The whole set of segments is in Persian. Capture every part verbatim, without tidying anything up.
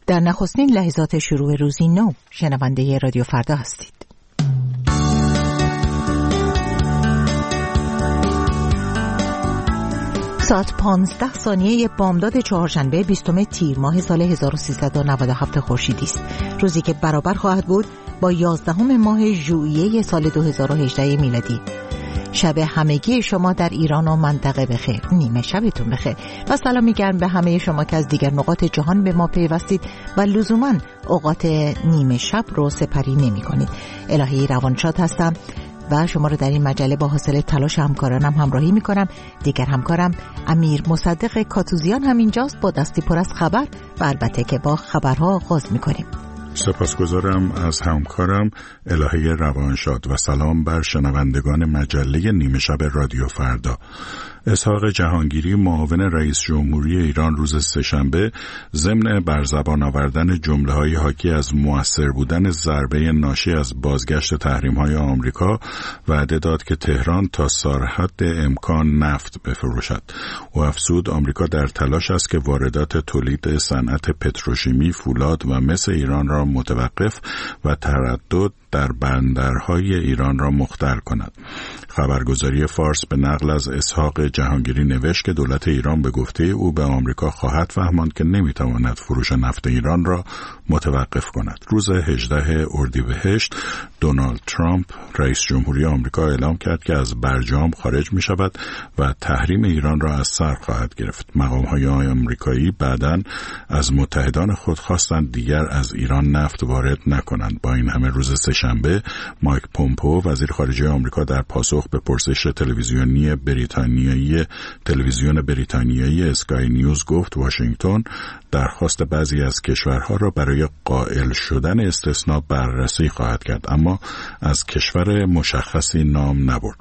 در نخستین لحظات شروع روزی نو شنونده رادیو فردا هستید. ساعت پانزده ثانیه بامداد چهارشنبه بیستم تیر ماه سال هزار و سیصد و نود و هفت خورشیدی است، روزی که برابر خواهد بود با یازدهم ماه ژوئیه سال دو هزار و هجده میلادی. شب همگی شما در ایران و منطقه بخیر، نیمه شبتون بخیر و سلامی گرم به همه شما که از دیگر نقاط جهان به ما پیوستید و لزوماً اوقات نیمه شب رو سپری نمی کنید. الهی روانشاد هستم و شما رو در این مجله با حاصل تلاش همکارانم همراهی می کنم. دیگر همکارم امیر مصدق کاتوزیان هم اینجاست با دستی پر از خبر و البته که با خبرها آغاز می کنیم. سپاسگزارم از همکارم الهی روانشاد و سلام بر شنوندگان مجله نیمه شب رادیو فردا. اسحاق جهانگیری معاون رئیس جمهوری ایران روز سه‌شنبه ضمن بر زبان آوردن جمله‌های حاکی از مؤثر بودن ضربه ناشی از بازگشت تحریم‌های آمریکا وعده داد که تهران تا سرحد امکان نفت بفروشد. او افزود آمریکا در تلاش است که واردات تولید صنعت پتروشیمی، فولاد و مس ایران را متوقف و تردد در بندرهای ایران را مختل کند. خبرگزاری فارس به نقل از اسحاق جهانگیری نوشت که دولت ایران به گفته او به آمریکا خواهد فهماند که نمیتواند فروش نفت ایران را متوقف کند. روز هجدهم اردیبهشت دونالد ترامپ رئیس جمهوری آمریکا اعلام کرد که از برجام خارج می شود و تحریم ایران را از سر خواهد گرفت. مقام‌های آمریکایی بعداً از متحدان خود خواستند دیگر از ایران نفت وارد نکنند. با این همه روز سه‌شنبه مایک پومپئو وزیر خارجه آمریکا در پاسخ به پرسش تلویزیونی بریتانیایی تلویزیون بریتانیایی اسکای نیوز گفت واشنگتن درخواست بعضی از کشورها را برای قائل شدن استثناء بررسی خواهد کرد، اما از کشور مشخصی نام نبرد.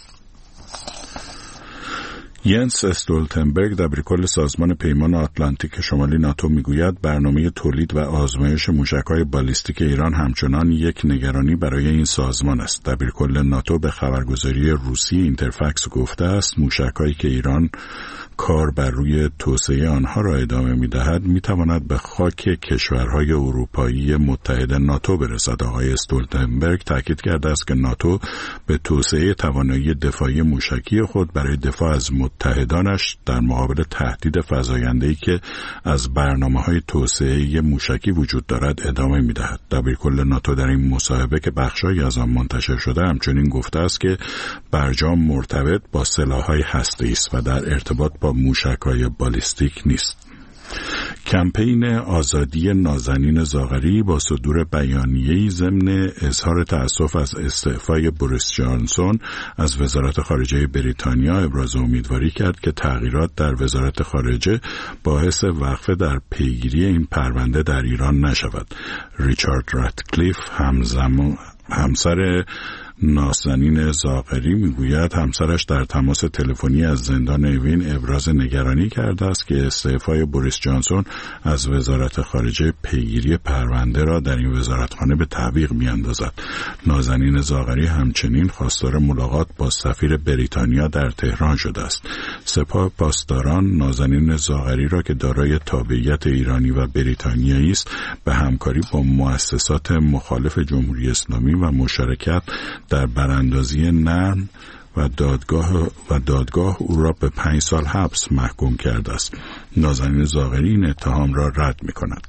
ینس استولتنبرگ دبیرکل سازمان پیمان آتلانتیک شمالی ناتو میگوید برنامه تولید و آزمایش موشک‌های بالیستیک ایران همچنان یک نگرانی برای این سازمان است. دبیرکل ناتو به خبرگزاری روسی اینترفکس گفته است موشک‌هایی که ایران کار بر روی توسعه آنها را ادامه می‌دهد می‌تواند به خاک کشورهای اروپایی متحد ناتو برسد. آقای استولتنبرگ تاکید کرده است که ناتو به توسعه توانایی دفاعی موشکی خود برای دفاع از متحدانش در مقابل تهدید فزاینده‌ای که از برنامه‌های توسعه موشکی وجود دارد ادامه می‌دهد. دبیرکل ناتو در این مصاحبه که بخشایی از آن منتشر شده همچنین گفته است که برجام مرتبط با سلاح‌های هسته‌ای است و در ارتباط با موشک‌های بالیستیک نیست. کمپین آزادی نازنین زاغری با صدور بیانیه‌ای ضمن اظهار تأسف از استعفای بوریس جانسون از وزارت خارجه بریتانیا ابراز امیدواری کرد که تغییرات در وزارت خارجه باعث وقفه در پیگیری این پرونده در ایران نشود. ریچارد راتکلیف همزمان همسر نازنین زاغری میگوید همسرش در تماس تلفنی از زندان اوین ابراز نگرانی کرده است که استعفای بوریس جانسون از وزارت خارجه پیگیری پرونده را در این وزارتخانه به تعویق میاندازد. نازنین زاغری همچنین خواستار ملاقات با سفیر بریتانیا در تهران شده است. سپاه پاسداران نازنین زاغری را که دارای تابعیت ایرانی و بریتانیایی است به همکاری با مؤسسات مخالف جمهوری اسلامی و مشارکت در براندازی نرم و دادگاه و دادگاه او را به پنج سال حبس محکوم کرده است. نازنین زاغری این اتهام را رد می‌کند.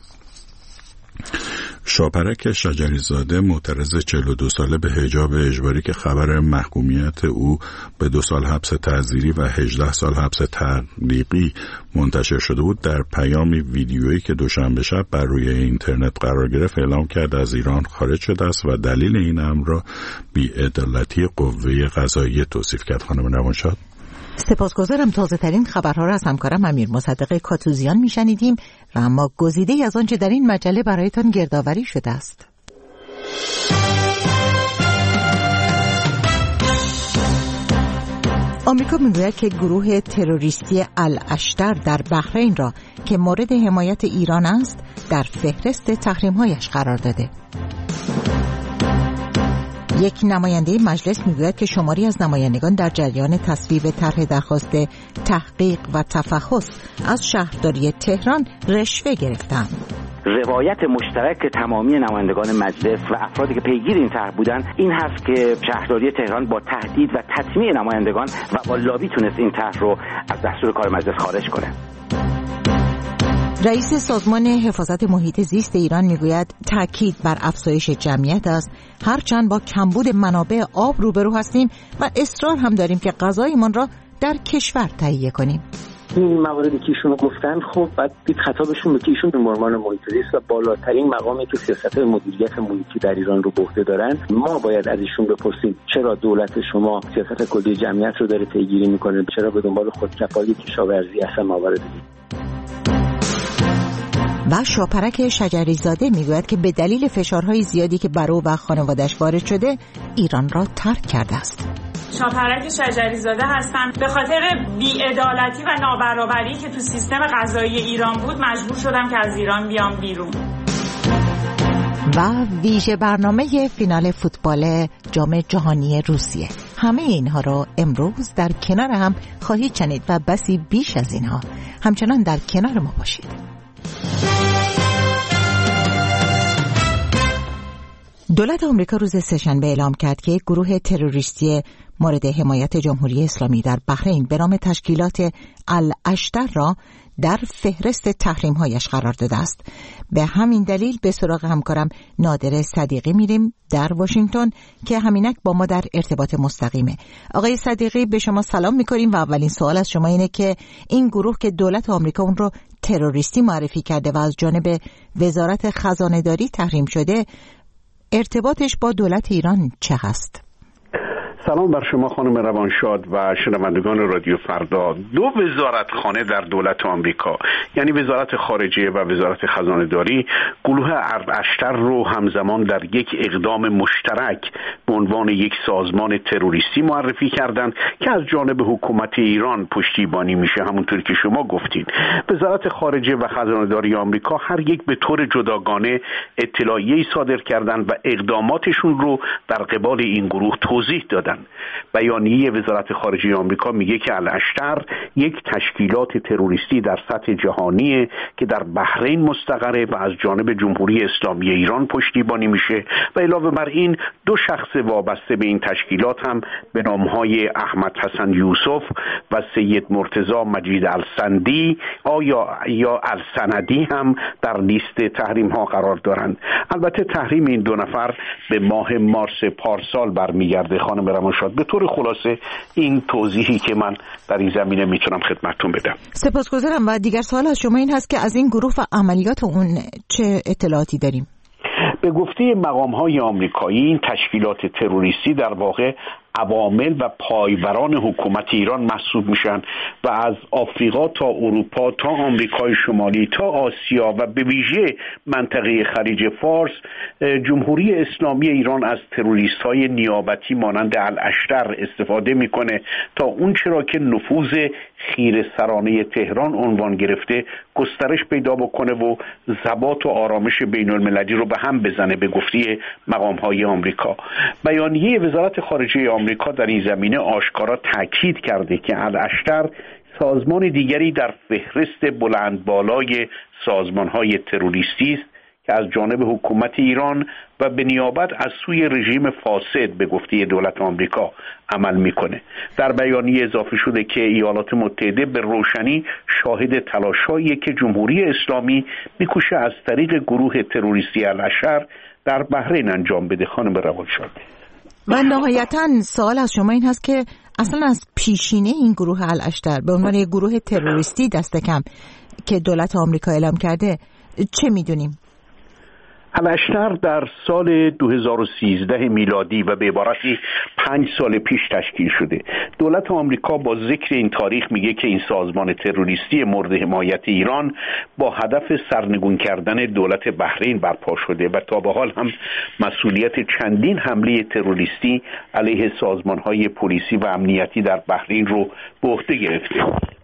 شاپرک شجریزاده معترض چهل و دو ساله به حجاب اجباری که خبر محکومیت او به دو سال حبس تعزیری و هجده سال حبس تعلیقی منتشر شده بود در پیامی ویدیویی که دوشنبه شب بر روی اینترنت قرار گرفت اعلام کرد از ایران خارج شده است و دلیل این امر را بی‌عدالتی قوه قضاییه توصیف کرد. خانم روانشاد. سپاسگزارم. تازه ترین خبرها را از همکارم امیر مصدق کاتوزیان میشنیدیم و اما گزیده از آنچه در این مجله برایتان گردآوری شده است. آمریکا میگوید که گروه تروریستی الاشتر در بحرین را که مورد حمایت ایران است در فهرست تحریم‌هایش قرار داده. یک نماینده مجلس میگوید که شماری از نمایندگان در جریان تصویب طرح درخواست تحقیق و تفحص از شهرداری تهران رشوه گرفتند. روایت مشترک تمامی نمایندگان مجلس و افرادی که پیگیر این طرح بودن این هست که شهرداری تهران با تهدید و تطمیع نمایندگان و با لابی تونست این طرح رو از دستور کار مجلس خارج کنه. رئیس سازمان حفاظت محیط زیست ایران میگوید تاکید بر افزایش جمعیت است، هرچند با کمبود منابع آب روبرو هستیم و اصرار هم داریم که غذایمان را در کشور تهیه کنیم. این مواردی که ایشون گفتن خب بعد دید خطابشون به که ایشون معماران محیط زیست و بالاترین مقامی که سیاست مدیریت محیطی در ایران رو به عهده دارن، ما باید از ایشون بپرسیم چرا دولت شما سیاست کلی جمعیت رو داره پیگیری میکنه، چرا به دنبال خودکفایی کشاورزی هستن موارد دیگه. و شاپرک شجریزاده میگوید که به دلیل فشارهای زیادی که بر او و خانواده‌اش وارد شده ایران را ترک کرده است. شاپرک شجریزاده هستم. به خاطر بی‌عدالتی و نابرابری که تو سیستم قضایی ایران بود مجبور شدم که از ایران بیام بیرون. و ویژه برنامه فینال فوتبال جام جهانی روسیه. همه اینها را امروز در کنار هم خواهید شنید و بسی بیش از اینها. همچنان در کنار ما باشید. دولت آمریکا روز سه‌شنبه اعلام کرد که گروه تروریستی مورد حمایت جمهوری اسلامی در بحرین به نام تشکیلات الاشتر را در فهرست تحریم‌هایش قرار داده است. به همین دلیل به سراغ همکارم نادر صدیقی میریم در واشنگتن که همینک با ما در ارتباط مستقیمه. آقای صدیقی به شما سلام می‌کنیم و اولین سوال از شما اینه که این گروه که دولت آمریکا اون رو تروریستی معرفی کرده و از جانب وزارت خزانه‌داری تحریم شده، ارتباطش با دولت ایران چه هست؟ سلام بر شما خانم روانشاد و شنوندگان رادیو فردا. دو وزارتخانه در دولت آمریکا، یعنی وزارت خارجه و وزارت خزانه‌داری، گروه الاشتر رو همزمان در یک اقدام مشترک به عنوان یک سازمان تروریستی معرفی کردند که از جانب حکومت ایران پشتیبانی میشه. همونطور که شما گفتین، وزارت خارجه و خزانه‌داری آمریکا هر یک به طور جداگانه اطلاعیه‌ای صادر کردند و اقداماتشون رو در قبال این گروه توضیح دادند. بیانیه وزارت خارجه آمریکا میگه که الاشتر یک تشکیلات تروریستی در سطح جهانیه که در بحرین مستقره و از جانب جمهوری اسلامی ایران پشتیبانی میشه و علاوه بر این دو شخص وابسته به این تشکیلات هم به نامهای احمد حسن یوسف و سید مرتضی مجید السندی آیا یا السندی هم در لیست تحریم ها قرار دارند. البته تحریم این دو نفر به ماه مارس پارسال برمیگرده. خانم روانشاد، به طور خلاصه این توضیحی که من در این زمینه میتونم خدمتتون بدم. سپاسگزارم. و دیگر سوال از شما این هست که از این گروه و عملیات اون چه اطلاعاتی داریم؟ به گفته مقام‌های آمریکایی این تشکیلات تروریستی در واقع عوامل و پایوران حکومت ایران محسوب میشن و از آفریقا تا اروپا تا آمریکای شمالی تا آسیا و به ویژه منطقه خلیج فارس جمهوری اسلامی ایران از تروریست‌های نیابتی مانند الاشتر استفاده میکنه تا اون چرا که نفوذ خیره‌سرانه تهران عنوان گرفته گسترش پیدا بکنه و ثبات و آرامش بین المللی رو به هم بزنه. به گفته مقام‌های آمریکا، بیانیه وزارت خارجه آمریکا در این زمینه آشکارا تاکید کرده که الاشتر سازمان دیگری در فهرست بلند بالای سازمان‌های تروریستی است که از جانب حکومت ایران و به نیابت از سوی رژیم فاسد به گفته دولت آمریکا عمل میکنه. در بیانیه اضافه شده که ایالات متحده به روشنی شاهد تلاش‌هایی که جمهوری اسلامی میکوشه از طریق گروه تروریستی الاشتر در بحرین انجام بده. خانم روانشاد، و نهایتاً سوال از شما این هست که اصلا از پیشینه این گروه الاشتر به عنوان یک گروه تروریستی دست کم که دولت آمریکا اعلام کرده چه میدونیم؟ الاشتر در سال دو هزار و سیزده میلادی و به عبارتی پنج سال پیش تشکیل شده. دولت آمریکا با ذکر این تاریخ میگه که این سازمان تروریستی مورد حمایت ایران با هدف سرنگون کردن دولت بحرین برپا شده و تا به حال هم مسئولیت چندین حمله تروریستی علیه سازمان‌های پلیسی و امنیتی در بحرین رو به عهده گرفته.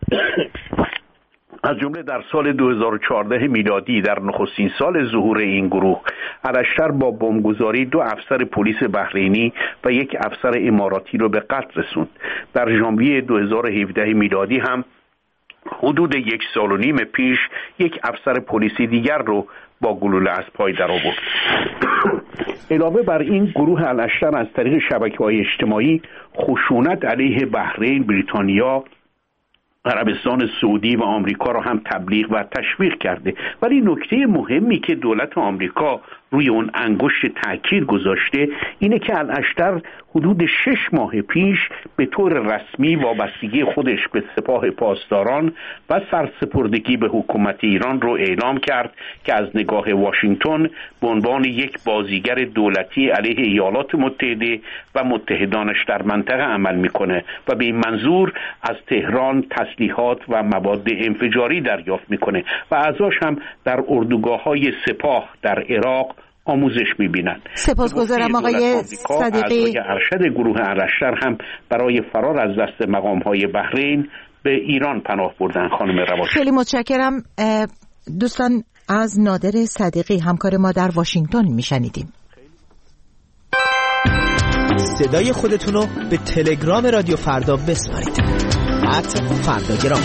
از جمله در سال دو هزار و چهارده میلادی در نخستین سال ظهور این گروه، الاشتر با بمبگذاری دو افسر پلیس بحرینی و یک افسر اماراتی رو به قتل رسوند. در ژانویه دو هزار و هفده میلادی هم حدود یک سال و نیم پیش یک افسر پلیسی دیگر رو با گلوله از پای در آورد. علاوه بر این گروه الاشتر از طریق شبکه‌های اجتماعی خشونت علیه بحرین، بریتانیا، عربستان سعودی و آمریکا را هم تبلیغ و تشویق کرده. ولی نکته مهمی که دولت آمریکا روی اون انگشت تاکید گذاشته اینه که الاشتر حدود شش ماه پیش به طور رسمی وابستگی خودش به سپاه پاسداران و سرسپردگی به حکومت ایران رو اعلام کرد که از نگاه واشنگتن به عنوان یک بازیگر دولتی علیه ایالات متحده و متحدانش در منطقه عمل میکنه و به این منظور از تهران تسلیحات و مواد انفجاری دریافت میکنه و اعضاش هم در اردوگاه‌های سپاه در عراق آموزش می‌بینند. سپاسگزارم آقای صدیقی. اعضای ارشد گروه الاشتر هم برای فرار از دست مقام‌های بحرین به ایران پناه بردن. خانم رواشی خیلی متشکرم. دوستان، از نادر صدیقی همکار ما در واشنگتن میشنیدیم. صدای خودتون رو به تلگرام رادیو فردا بسپارید. ات فرداگرام.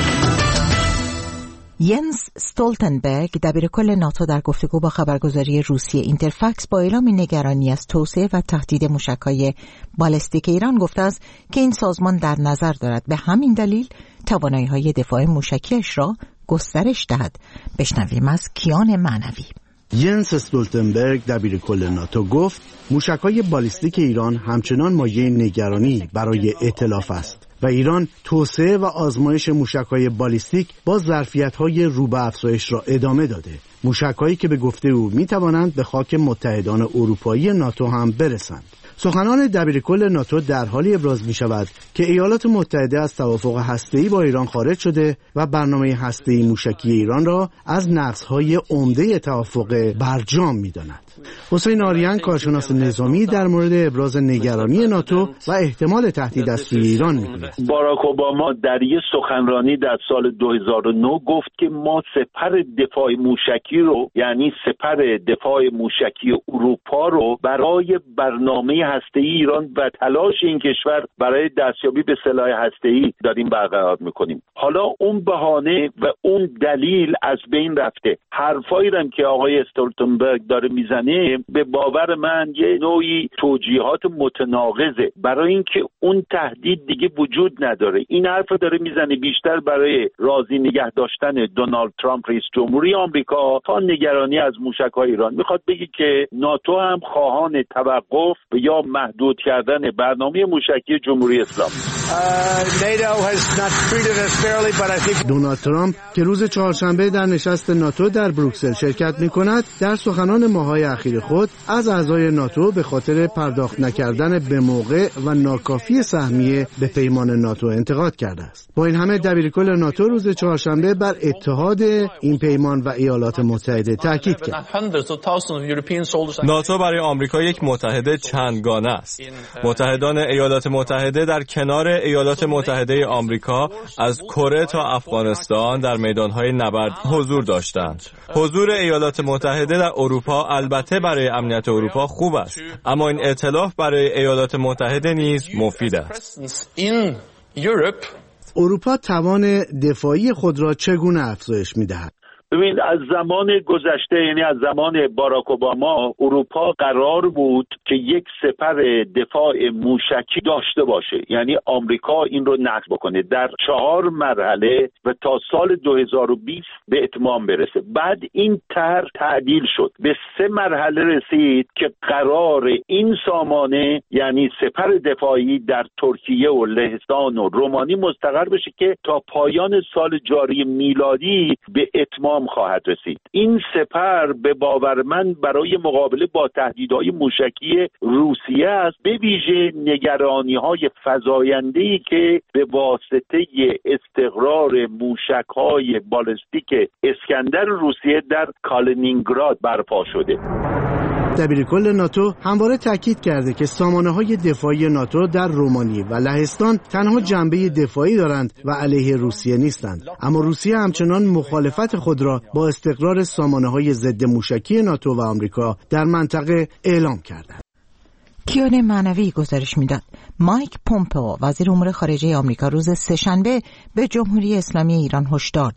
ینس استولتنبرگ دبیرکل ناتو در گفتگو با خبرگزاری روسیه اینترفکس با اعلام نگرانی از توسعه و تهدید موشک‌های بالستیک ایران گفته است که این سازمان در نظر دارد به همین دلیل توانایی‌های دفاع موشکیش را گسترش دهد. بشنویم از کیان معنوی. ینس استولتنبرگ دبیرکل ناتو گفت موشک‌های بالستیک ایران همچنان مایه نگرانی برای ائتلاف است و ایران توسعه و آزمایش موشک‌های بالستیک با ظرفیت‌های رو به افزایش را ادامه داده. موشک‌هایی که به گفته او می‌توانند به خاک متحدان اروپایی ناتو هم برسند. سخنان دبیرکل ناتو در حالی ابراز می‌شود که ایالات متحده از توافق هسته‌ای با ایران خارج شده و برنامه هسته‌ای موشکی ایران را از نقض‌های عمده توافق برجام می‌داند. حسین آریان کارشناس نظامی در مورد ابراز نگرانی ناتو و احتمال تهدید از سوی ایران میگوید. باراک اوباما در یک سخنرانی در سال دو هزار و نه گفت که ما سپر دفاع موشکی رو، یعنی سپر دفاع موشکی اروپا رو برای برنامه هسته‌ای ایران و تلاش این کشور برای دستیابی به سلاح هسته‌ای داریم برقرار میکنیم. حالا اون بهانه و اون دلیل از بین رفته. حرفایی هم که آقای استولتنبرگ داره میزنه به باور من یه نوعی توجیهات متناقضه برای اینکه اون تهدید دیگه وجود نداره. این حرف داره میزنه بیشتر برای راضی نگه داشتن دونالد ترامپ رئیس جمهوری آمریکا تا نگرانی از موشک‌های ایران. میخواد بگه که ناتو هم خواهان توقف یا محدود کردن برنامه موشکی جمهوری اسلامی. دونالد ترامپ که روز چهارشنبه در نشست ناتو در بروکسل شرکت می‌کند در سخنان ماه‌های اخیر خود از اعضای ناتو به خاطر پرداخت نکردن به موقع و ناکافی سهمیه به پیمان ناتو انتقاد کرده است. با این همه دبیرکل ناتو روز چهارشنبه بر اتحاد این پیمان و ایالات متحده تاکید کرد. ناتو برای آمریکا یک متحد چندگانه است. متحدان ایالات متحده در کنار ایالات متحده آمریکا از کره تا افغانستان در میدانهای نبرد حضور داشتند. حضور ایالات متحده در اروپا البته برای امنیت اروپا خوب است، اما این ائتلاف برای ایالات متحده نیز مفید است. اروپا توان دفاعی خود را چگونه افزایش می‌دهد؟ ببین، از زمان گذشته، یعنی از زمان باراک اوباما، اروپا قرار بود که یک سپر دفاع موشکی داشته باشه، یعنی آمریکا این رو نقض بکنه در چهار مرحله و تا سال دو هزار و بیست به اتمام برسه. بعد این طرح تعدیل شد، به سه مرحله رسید که قرار این سامانه، یعنی سپر دفاعی در ترکیه و لهستان و رومانی مستقر بشه که تا پایان سال جاری میلادی به اتمام خواهد رسید. این سپر به باور من برای مقابله با تهدیدهای موشکی روسیه است، به ویژه نگرانی‌های فزاینده‌ای که به واسطه استقرار موشک‌های بالستیک اسکندر روسیه در کالینینگراد برپا شده. دبیرکل ناتو همواره تاکید کرده که سامانه‌های دفاعی ناتو در رومانی و لهستان تنها جنبه دفاعی دارند و علیه روسیه نیستند، اما روسیه همچنان مخالفت خود را با استقرار سامانه‌های ضد موشکی ناتو و آمریکا در منطقه اعلام کرده. کیان معنوی گزارش میداد. مایک پومپئو وزیر امور خارجه آمریکا روز سه‌شنبه به جمهوری اسلامی ایران هشدار داد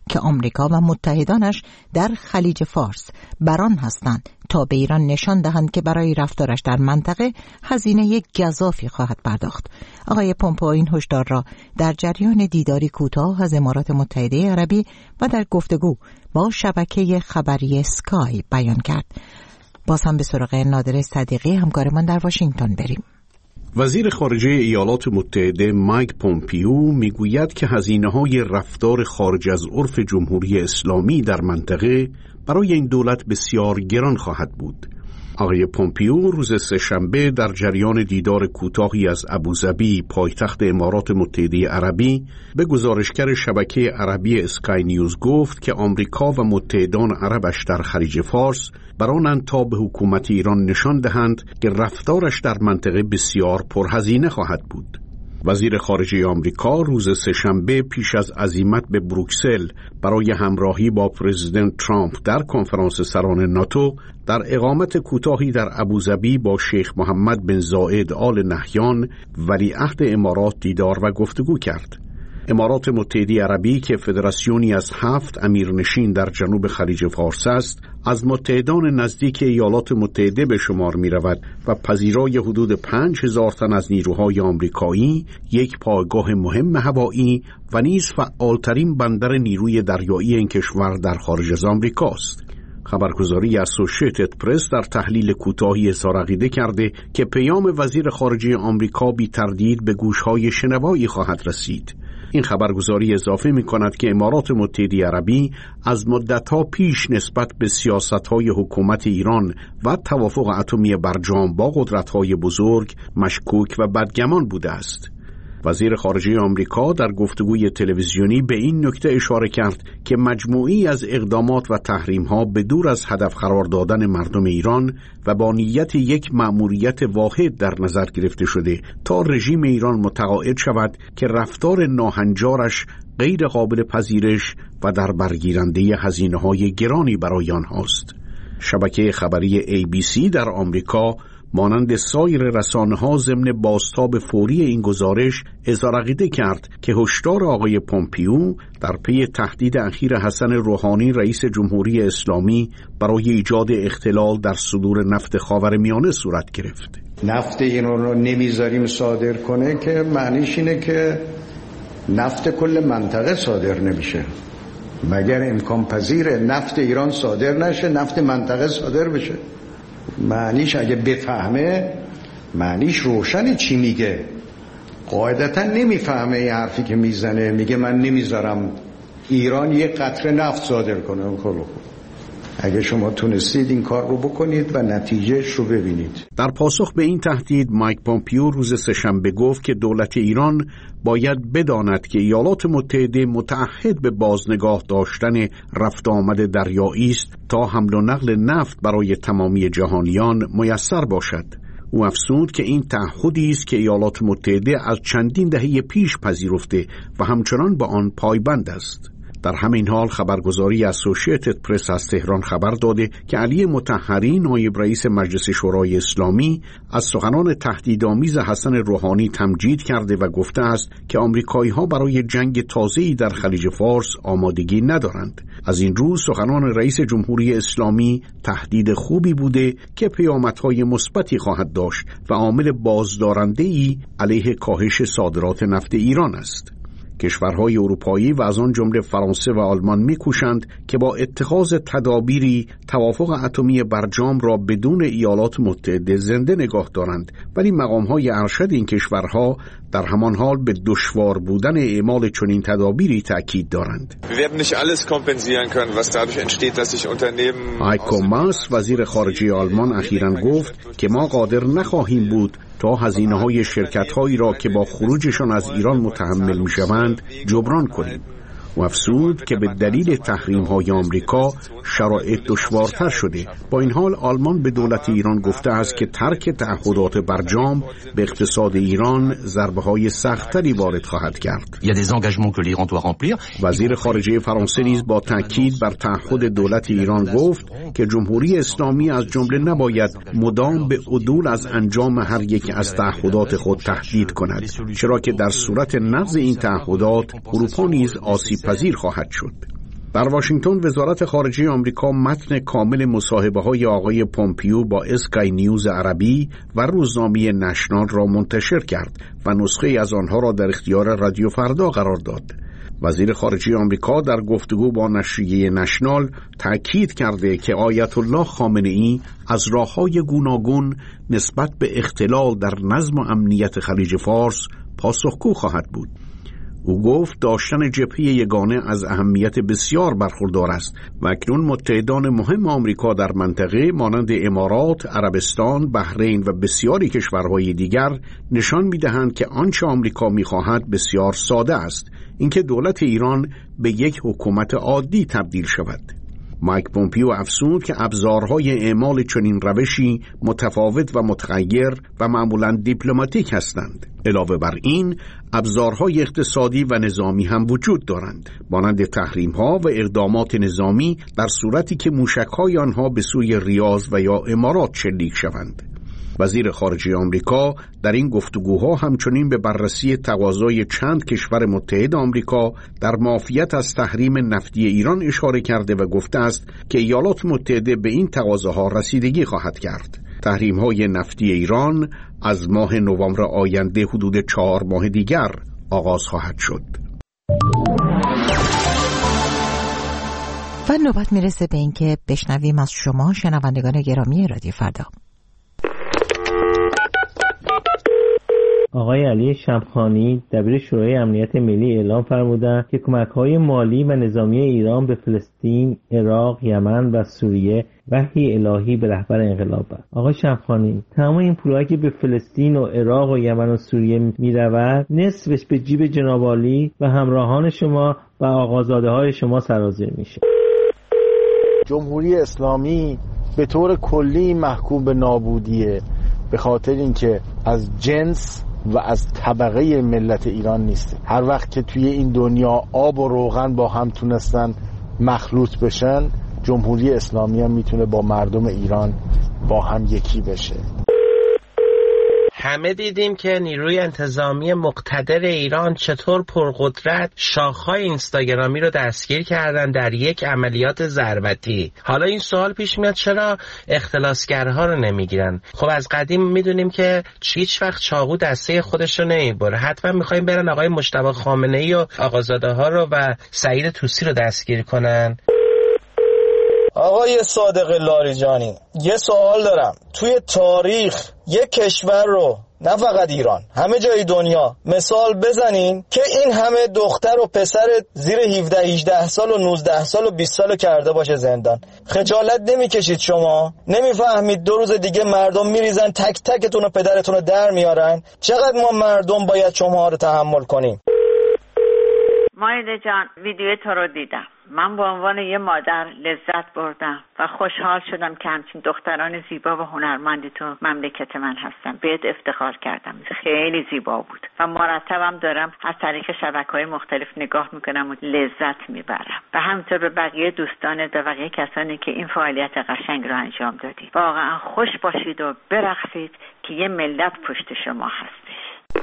که آمریکا و متحدانش در خلیج فارس بران هستند تا به ایران نشان دهند که برای رفتارش در منطقه هزینه گزافی خواهد پرداخت. آقای پومپئو این هشدار را در جریان دیداری کوتاه از امارات متحده عربی و در گفتگو با شبکه خبری سکای بیان کرد. باز هم به سراغ نادر صدیقی همکارمان در واشنگتن بریم. وزیر خارجه ایالات متحده مایک پومپئو میگوید که هزینه‌های رفتار خارج از عرف جمهوری اسلامی در منطقه برای این دولت بسیار گران خواهد بود. آقای پومپئو روز سه‌شنبه در جریان دیدار کوتاهی از ابوظبی پایتخت امارات متحده عربی به گزارشگر شبکه عربی اسکای نیوز گفت که آمریکا و متحدان عربش در خلیج فارس برانند تا به حکومت ایران نشان دهند که رفتارش در منطقه بسیار پرهزینه خواهد بود. وزیر خارجه آمریکا روز سه‌شنبه پیش از عزیمت به بروکسل برای همراهی با پرزیدنت ترامپ در کنفرانس سران ناتو در اقامت کوتاهی در ابوظبی با شیخ محمد بن زاید آل نهیان ولیعهد امارات دیدار و گفتگو کرد. امارات متحده عربی که فدراسیونی از هفت امیرنشین در جنوب خلیج فارس است، از متحدان نزدیک ایالات متحده به شمار می رود و پذیرای حدود پنج هزار تن از نیروهای آمریکایی، یک پایگاه مهم هوایی و نیز فعالترین بندر نیروی دریایی این کشور در خارج از آمریکا است. خبرگزاری اسوسییتد پرس در تحلیل کوتاهی اظهار عقیده کرده که پیام وزیر خارجه آمریکا بی تردید به گوشهای شنوایی خواهد رسید. این خبرگزاری اضافه می کند که امارات متحده عربی از مدتها پیش نسبت به سیاست‌های حکومت ایران و توافق اتمی برجام با قدرت‌های بزرگ مشکوک و بدگمان بوده است. وزیر خارجه آمریکا در گفتگوی تلویزیونی به این نکته اشاره کرد که مجموعی از اقدامات و تحریم‌ها به دور از هدف قرار دادن مردم ایران و با نیت یک مأموریت واحد در نظر گرفته شده تا رژیم ایران متقاعد شود که رفتار ناهنجارش غیر قابل پذیرش و در برگیرنده هزینه‌های گرانی برای آنهاست. شبکه خبری ای بی سی در آمریکا مانند سایر رسانه‌ها ضمن بازتاب فوری این گزارش اظهار عقیده کرد که هشدار آقای پومپئو در پی تهدید اخیر حسن روحانی رئیس جمهوری اسلامی برای ایجاد اختلال در صدور نفت خاورمیانه صورت گرفت. نفت ایران رو نمیذاریم صادر کنه که معنیش اینه که نفت کل منطقه صادر نمیشه. مگر امکان پذیره نفت ایران صادر نشه، نفت منطقه صادر بشه؟ معنیش اگه بفهمه معنیش روشنه چی میگه. قاعدتا نمیفهمه این حرفی که میزنه، میگه من نمیذارم ایران یک قطره نفت صادر کنه. خب اگه شما تونستید این کار رو بکنید و نتیجهش رو ببینید. در پاسخ به این تهدید مایک پومپئو روز سه‌شنبه گفت که دولت ایران باید بداند که ایالات متحده متعهد به بازنگاه داشتن رفت آمد دریایی است تا حمل و نقل نفت برای تمامی جهانیان میسر باشد. او افزود که این تعهدی است که ایالات متحده از چندین دهه پیش پذیرفته و همچنان به آن پایبند است. در همین حال خبرگزاری اسوسییتد پرس از تهران خبر داده که علی مطهری نایب رئیس مجلس شورای اسلامی از سخنان تهدیدآمیز حسن روحانی تمجید کرده و گفته است که آمریکایی‌ها برای جنگ تازه‌ای در خلیج فارس آمادگی ندارند. از این رو سخنان رئیس جمهوری اسلامی تهدید خوبی بوده که پیامدهای مثبتی خواهد داشت و عامل بازدارنده‌ای علیه کاهش صادرات نفت ایران است. کشورهای اروپایی و از آن جمله فرانسه و آلمان می‌کوشند که با اتخاذ تدابیری توافق اتمی برجام را بدون ایالات متحده زنده نگاه دارند، ولی مقام‌های ارشد این کشورها در همان حال به دشوار بودن اعمال چنین تدابیری تأکید دارند. هایکو ماس وزیر خارجه آلمان اخیراً گفت که ما قادر نخواهیم بود تا هزینه‌های شرکت‌هایی را که با خروجشان از ایران متحمل می‌شوند جبران کنیم. و افزود که به دلیل تحریم‌های آمریکا شرایط دشوارتر شده. با این حال آلمان به دولت ایران گفته است که ترک تعهدات برجام به اقتصاد ایران ضربه‌های سخت‌تری وارد خواهد کرد. وزیر خارجه فرانسه نیز با تاکید بر تعهد دولت ایران گفت که جمهوری اسلامی از جمله نباید مدام به عدول از انجام هر یک از تعهدات خود تهدید کند، چرا که در صورت نقض این تعهدات اروپا نیز آسیب پذیر خواهد شد. در واشنگتن وزارت خارجه آمریکا متن کامل مصاحبه‌های آقای پومپیو با اسکای نیوز عربی و روزنامه نشنال را منتشر کرد و نسخه از آنها را در اختیار رادیو فردا قرار داد. وزیر خارجه آمریکا در گفتگو با نشریه نشنال تأکید کرده که آیت الله خامنه‌ای از راه‌های گوناگون نسبت به اختلال در نظم و امنیت خلیج فارس پاسخگو خواهد بود. او گفت داشتن جبهه یگانه از اهمیت بسیار برخوردار است و اکنون متحدان مهم آمریکا در منطقه مانند امارات، عربستان، بحرین و بسیاری کشورهای دیگر نشان می‌دهند که آنچه آمریکا می‌خواهد بسیار ساده است، اینکه دولت ایران به یک حکومت عادی تبدیل شود. مایک پومپیو افزود که ابزارهای اعمال چنین روشی متفاوت و متغیر و معمولاً دیپلماتیک هستند. علاوه بر این، ابزارهای اقتصادی و نظامی هم وجود دارند، مانند تحریم‌ها و اقدامات نظامی در صورتی که موشک‌های آنها به سوی ریاض و یا امارات شلیک شوند. وزیر خارجه آمریکا در این گفتگوها همچنین به بررسی تقاضای چند کشور متحد آمریکا در معافیت از تحریم نفتی ایران اشاره کرده و گفته است که ایالات متحده به این تقاضاها رسیدگی خواهد کرد. تحریم‌های نفتی ایران از ماه نوامبر آینده حدود چهار ماه دیگر آغاز خواهد شد. و نوبت میرسه به اینکه بشنویم از شما شنوندگان گرامی رادیو فردا. آقای علی شمخانی دبیر شورای امنیت ملی اعلام فرمودند که کمک‌های مالی و نظامی ایران به فلسطین، عراق، یمن و سوریه وحی الهی به رهبر انقلاب است. آقای شمخانی، تمام این پولایی که به فلسطین و عراق و یمن و سوریه می‌رود، نصفش به جیب جناب عالی و همراهان شما و آقازاده‌های شما سرازیر میشه. جمهوری اسلامی به طور کلی محکوم به نابودیه، به خاطر اینکه از جنس و از طبقه ملت ایران نیست. هر وقت که توی این دنیا آب و روغن با هم تونستن مخلوط بشن، جمهوری اسلامی هم میتونه با مردم ایران با هم یکی بشه. همه دیدیم که نیروی انتظامی مقتدر ایران چطور پرقدرت شاخهای اینستاگرامی رو دستگیر کردن در یک عملیات ضربتی. حالا این سوال پیش میاد چرا اختلاسگرها رو نمیگیرن؟ خب از قدیم میدونیم که هیچ وقت چاقو دسته خودش رو نمیبره. حتما میخوایم برن آقای مجتبی خامنه‌ای و آقازاده ها رو و سعید طوسی رو دستگیر کنن. آقای صادق لاریجانی، یه سوال دارم. توی تاریخ یک کشور رو، نه فقط ایران، همه جای دنیا مثال بزنین که این همه دختر و پسر زیر هفده هجده سال و نوزده سال و بیست سال کرده باشه زندان؟ خجالت نمیکشید شما؟ نمیفهمید دو روز دیگه مردم میریزن تک تکتون و پدرتون رو در میارن؟ چقدر ما مردم باید شما رو تحمل کنیم؟ مایده جان، ویدیو تو رو دیدم. من به عنوان یه مادر لذت بردم و خوشحال شدم که همچین دختران زیبا و هنرمندی تو مملکت من هستن. بهت افتخار کردم، خیلی زیبا بود و مرتبم دارم از طریق شبکه‌های مختلف نگاه میکنم و لذت میبرم. و همینطور به بقیه دوستانت و بقیه کسانی که این فعالیت قشنگ رو انجام دادید. واقعا خوش باشید و برقصید که یه ملت پشت شما هستش.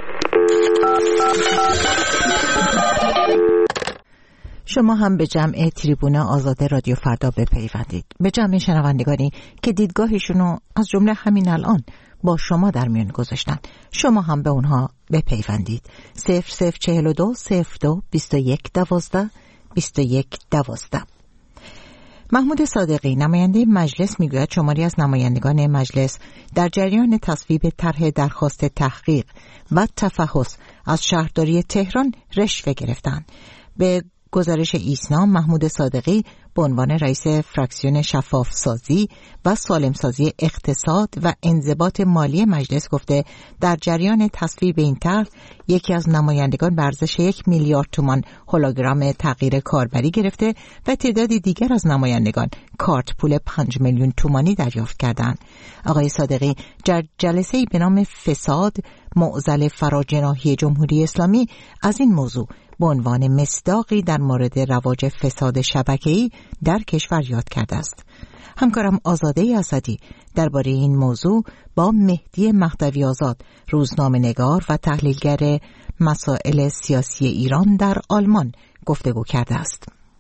شما هم به جمع تریبون آزاد رادیو فردا بپیوندید، به جمع شنوندگانی که دیدگاهشونو از جمله همین الان با شما در میان گذاشتن. شما هم به اونها بپیوندید. صفر صفر چهل و دو صفر دو بیست و یک دوازده بیست و یک دوازده. محمود صادقی نماینده مجلس میگوید شماری از نمایندگان مجلس در جریان تصویب طرح درخواست تحقیق و تفحص از شهرداری تهران رشوه گرفتند. به گزارش ایسنا، محمود صادقی به عنوان رئیس فراکسیون شفاف سازی و سالم سازی اقتصاد و انضباط مالی مجلس گفته در جریان تصویب این طرح یکی از نمایندگان به ارزش یک میلیارد تومان هولوگرام تغییر کاربری گرفته و تعدادی دیگر از نمایندگان کارت پول پنج میلیون تومانی دریافت کردند. آقای صادقی در جلسه‌ای به نام فساد معضل فراجناحی جمهوری اسلامی از این موضوع به عنوان مصداقی در مورد رواج فساد شبکه‌ای در کشور یاد کرده است. همکارم آزاده اسدی درباره این موضوع با مهدی مهدوی آزاد، روزنامه‌نگار و تحلیلگر مسائل سیاسی ایران در آلمان گفتگو کرده است.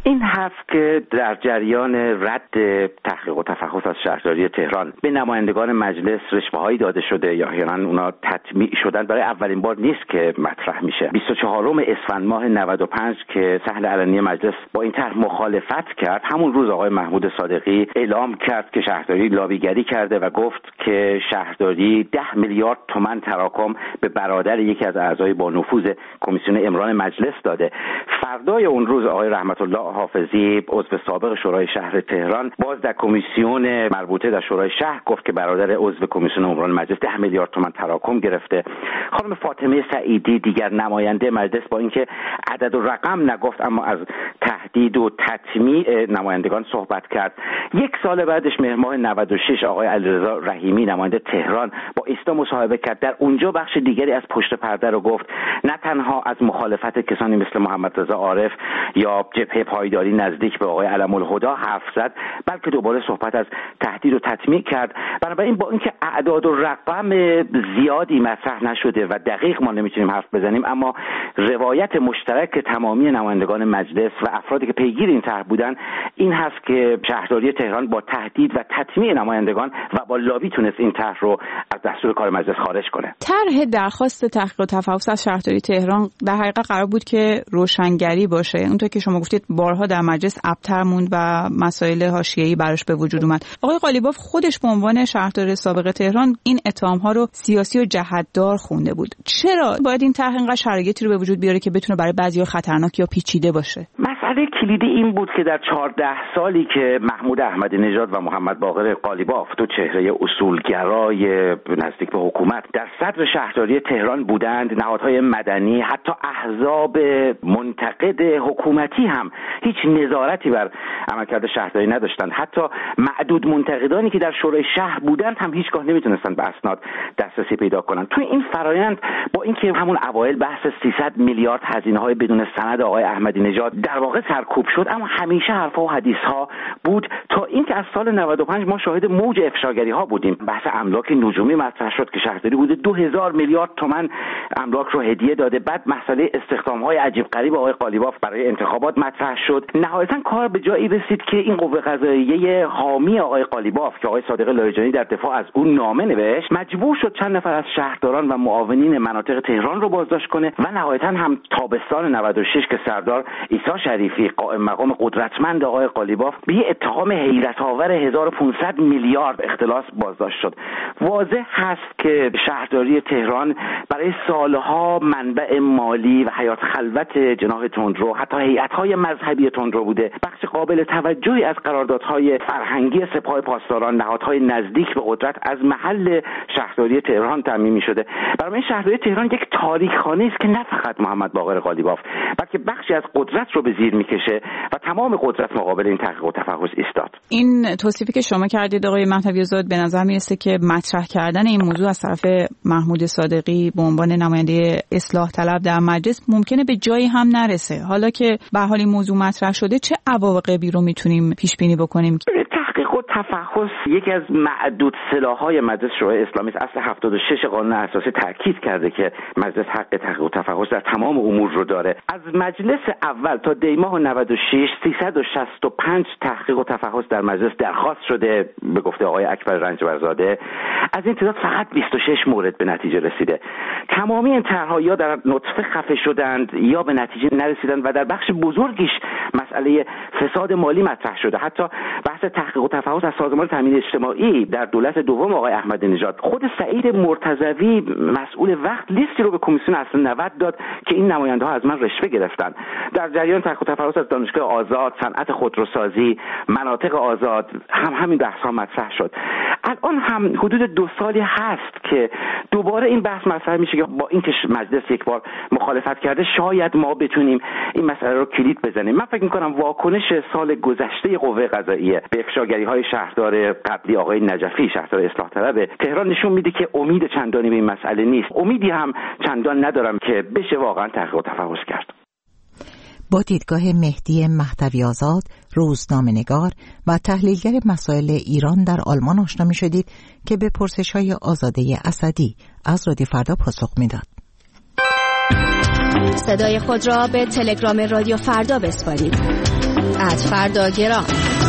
این هست که در جریان رد تحقیق و تفحص از شهرداری تهران به نمایندگان مجلس رشوه‌هایی داده شده یا احیانا اونا تطمیع شدن برای اولین بار نیست که مطرح میشه. بیست و چهارم اسفند ماه نود و پنج که صحن علنی مجلس با این طرح مخالفت کرد، همون روز آقای محمود صادقی اعلام کرد که شهرداری لابیگری کرده و گفت که شهرداری ده میلیارد تومان تراکم به برادر یکی از اعضای با نفوذ کمیسیون امران مجلس داده. فردای اون روز آقای رحمت الله حافظی عضو سابق شورای شهر تهران باز در کمیسیون مربوطه در شورای شهر گفت که برادر عضو کمیسیون امران مجلس ده میلیارد تومان تراکم گرفته. خانم فاطمه سعیدی دیگر نماینده مجلس با اینکه عدد و رقم نگفت اما از تهدید و تطمیع نمایندگان صحبت کرد. یک سال بعدش مهر ماه نود و شش آقای علیرضا رحیمی نماینده تهران با ایستا مصاحبه کرد. در اونجا بخش دیگری از پشت پرده رو گفت، نه تنها از مخالفت کسانی مثل محمد رضا عارف یا جبهه پایداری نزدیک به آقای علم الهدی حرف زد، بلکه دوباره صحبت از تهدید و تطمیع کرد. بنابراین با اینکه اعداد و رقم زیادی مطرح نشده و دقیق ما نمیتونیم حرف بزنیم، اما روایت مشترک تمامی نمایندگان مجلس و افرادی که پیگیر این طرح بودن این هست که شهرداری تهران با تهدید و تطمیع نمایندگان و با لابی تونست این طرح رو از دستور کار مجلس خارج کنه. طرح درخواست تحقیق و تفحص از شهرداری تهران در حقیقت قرار بود که روشنگری باشه. اونطور که شما گفتید بارها در مجلس ابتر موند و مسائل حاشیه‌ای براش به وجود اومد. آقای قالیباف خودش به عنوان شهردار سابق تهران این اتهام‌ها رو سیاسی و جهت‌دار خونده بود. چرا باید این طرح اینقدر شرایطی رو به وجود بیاره که بتونه برای بعضی‌ها خطرناک یا پیچیده باشه؟ مسئله کلیدی این بود که در چهارده سالی که محمود احمدی نژاد و محمد باقر قالیباف دو چهره اصولگرای نزدیک به حکومت در صدر شهرداری تهران بودند، نهادهای مدنی حتی احزاب منتقد حکومتی هم هیچ نظارتی بر عملکرد شهرداری نداشتند. حتی معدود منتقدانی که در شورای شهر بودند هم هیچگاه نمیتونستند به اسناد دسترسی پیدا کنند. توی این فرایند با اینکه همون اوایل بحث سیصد میلیارد هزینه‌های بدون سند آقای احمدی نژاد در واقع سرکوب شد، اما همیشه حرفا و حدیث‌ها بود تا اینکه از سال نود و پنج ما شاهد موج افشاگری‌ها بودیم. بحث املاک نجومی مطرح شد که شهرداری حدود دو هزار میلیارد تومان املاک رو هدیه داده. بعد مسئله استخدام‌های عجیب غریب آقای قالیباف برای انتخابات مطرح شد. نهایتاً کار به جایی رسید که این قوه قضاییه حامی آقای قالیباف که آقای صادق لاریجانی در دفاع از اون نامه نوشت، مجبور شد چند نفر از شهرداران و معاونین مناطق تهران رو بازداشت کنه و نهایتاً هم تابستان نود و شش که سردار عیسی شریفی قائم مقام قدرتمند آقای قالیباف به یه اتهام حیرت‌آور هزار و پانصد میلیارد اختلاس بازداشت شد. واضح هست که شهرداری تهران برای سالها منبع مالی و حیات خلوت جناح تندرو، حتی هیئت‌های مذهبی تندرو بوده. بخش قابل توجهی از قراردادهای فرهنگی سپاه پاسداران، نهادهای نزدیک به قدرت از محل شهرداری تهران تامین می‌شده. برای شهرداری تهران یک تاریخ‌خانه است که نه فقط محمد باقر قالیباف بلکه بخشی از قدرت رو به زیر می‌کشه و تمام قدرت مقابل این تحقیق و تفحص ایستاد. این توصیفی که شما کردید آقای مهدوی زاد به نظر میرسه که مطرح کردن این موضوع از طرف محمود صادقی به عنوان نماینده اصلاح طلب در مجلس ممکنه به جایی هم نرسه. حالا که به حال این موضوع مطرح شده چه عواقبی رو میتونیم پیش بینی بکنیم؟ تحقیق و تفحص یکی از معدود سلاح‌های مجلس شورای اسلامی است. اصل هفتاد و شش قانون اساسی تاکید کرده که مجلس حق تحقیق و تفحص در تمام امور رو داره. از مجلس اول تا دی ماه نود و شش سیصد و شصت و پنج تحقیق و تفحص در مجلس درخواست شده به گفته آقای اکبر رنجبرزاده. از این تعداد فقط بیست و شش مورد به نتیجه رسیده. تمامی این طرح‌ها یا در نطفه خفه شدند یا به نتیجه نرسیدند و در بخش بزرگیش مسئله فساد مالی مطرح شده. حتی بحث تحقیق و تفحص از سازمان تامین اجتماعی در دولت دوم آقای احمدی نژاد، خود سعید مرتضوی مسئول وقت لیستی رو به کمیسیون اصل نود داد که این نماینده‌ها از من رشوه گرفتن. در جریان تحقیق و تفحص از دانشگاه آزاد، صنعت خودروسازی، مناطق آزاد هم همین بحث‌ها مطرح شد. الان هم حدود دو سالی هست که دوباره این بحث مطرح میشه که با اینکه مجلس یک بار مخالفت کرده شاید ما بتونیم این مسئله رو کلید بزنیم. من فکر می‌کنم واکنش سال گذشته قوه قضاییه به افشاگری‌های شهردار قبلی آقای نجفی شهردار اصلاح طلب تهران نشون میده که امید چندانی به این مسئله نیست. امیدی هم چندان ندارم که بشه واقعا تحقیق و تفحص کرد. با دیدگاه مهدی مهدوی آزاد، روزنامه‌نگار و تحلیلگر مسائل ایران در آلمان آشنا می‌شدید که به پرسش‌های آزاده اسدی از رادیو فردا پاسخ میداد. صدای خود را به تلگرام رادیو فردا بسپارید. از فردا گرام.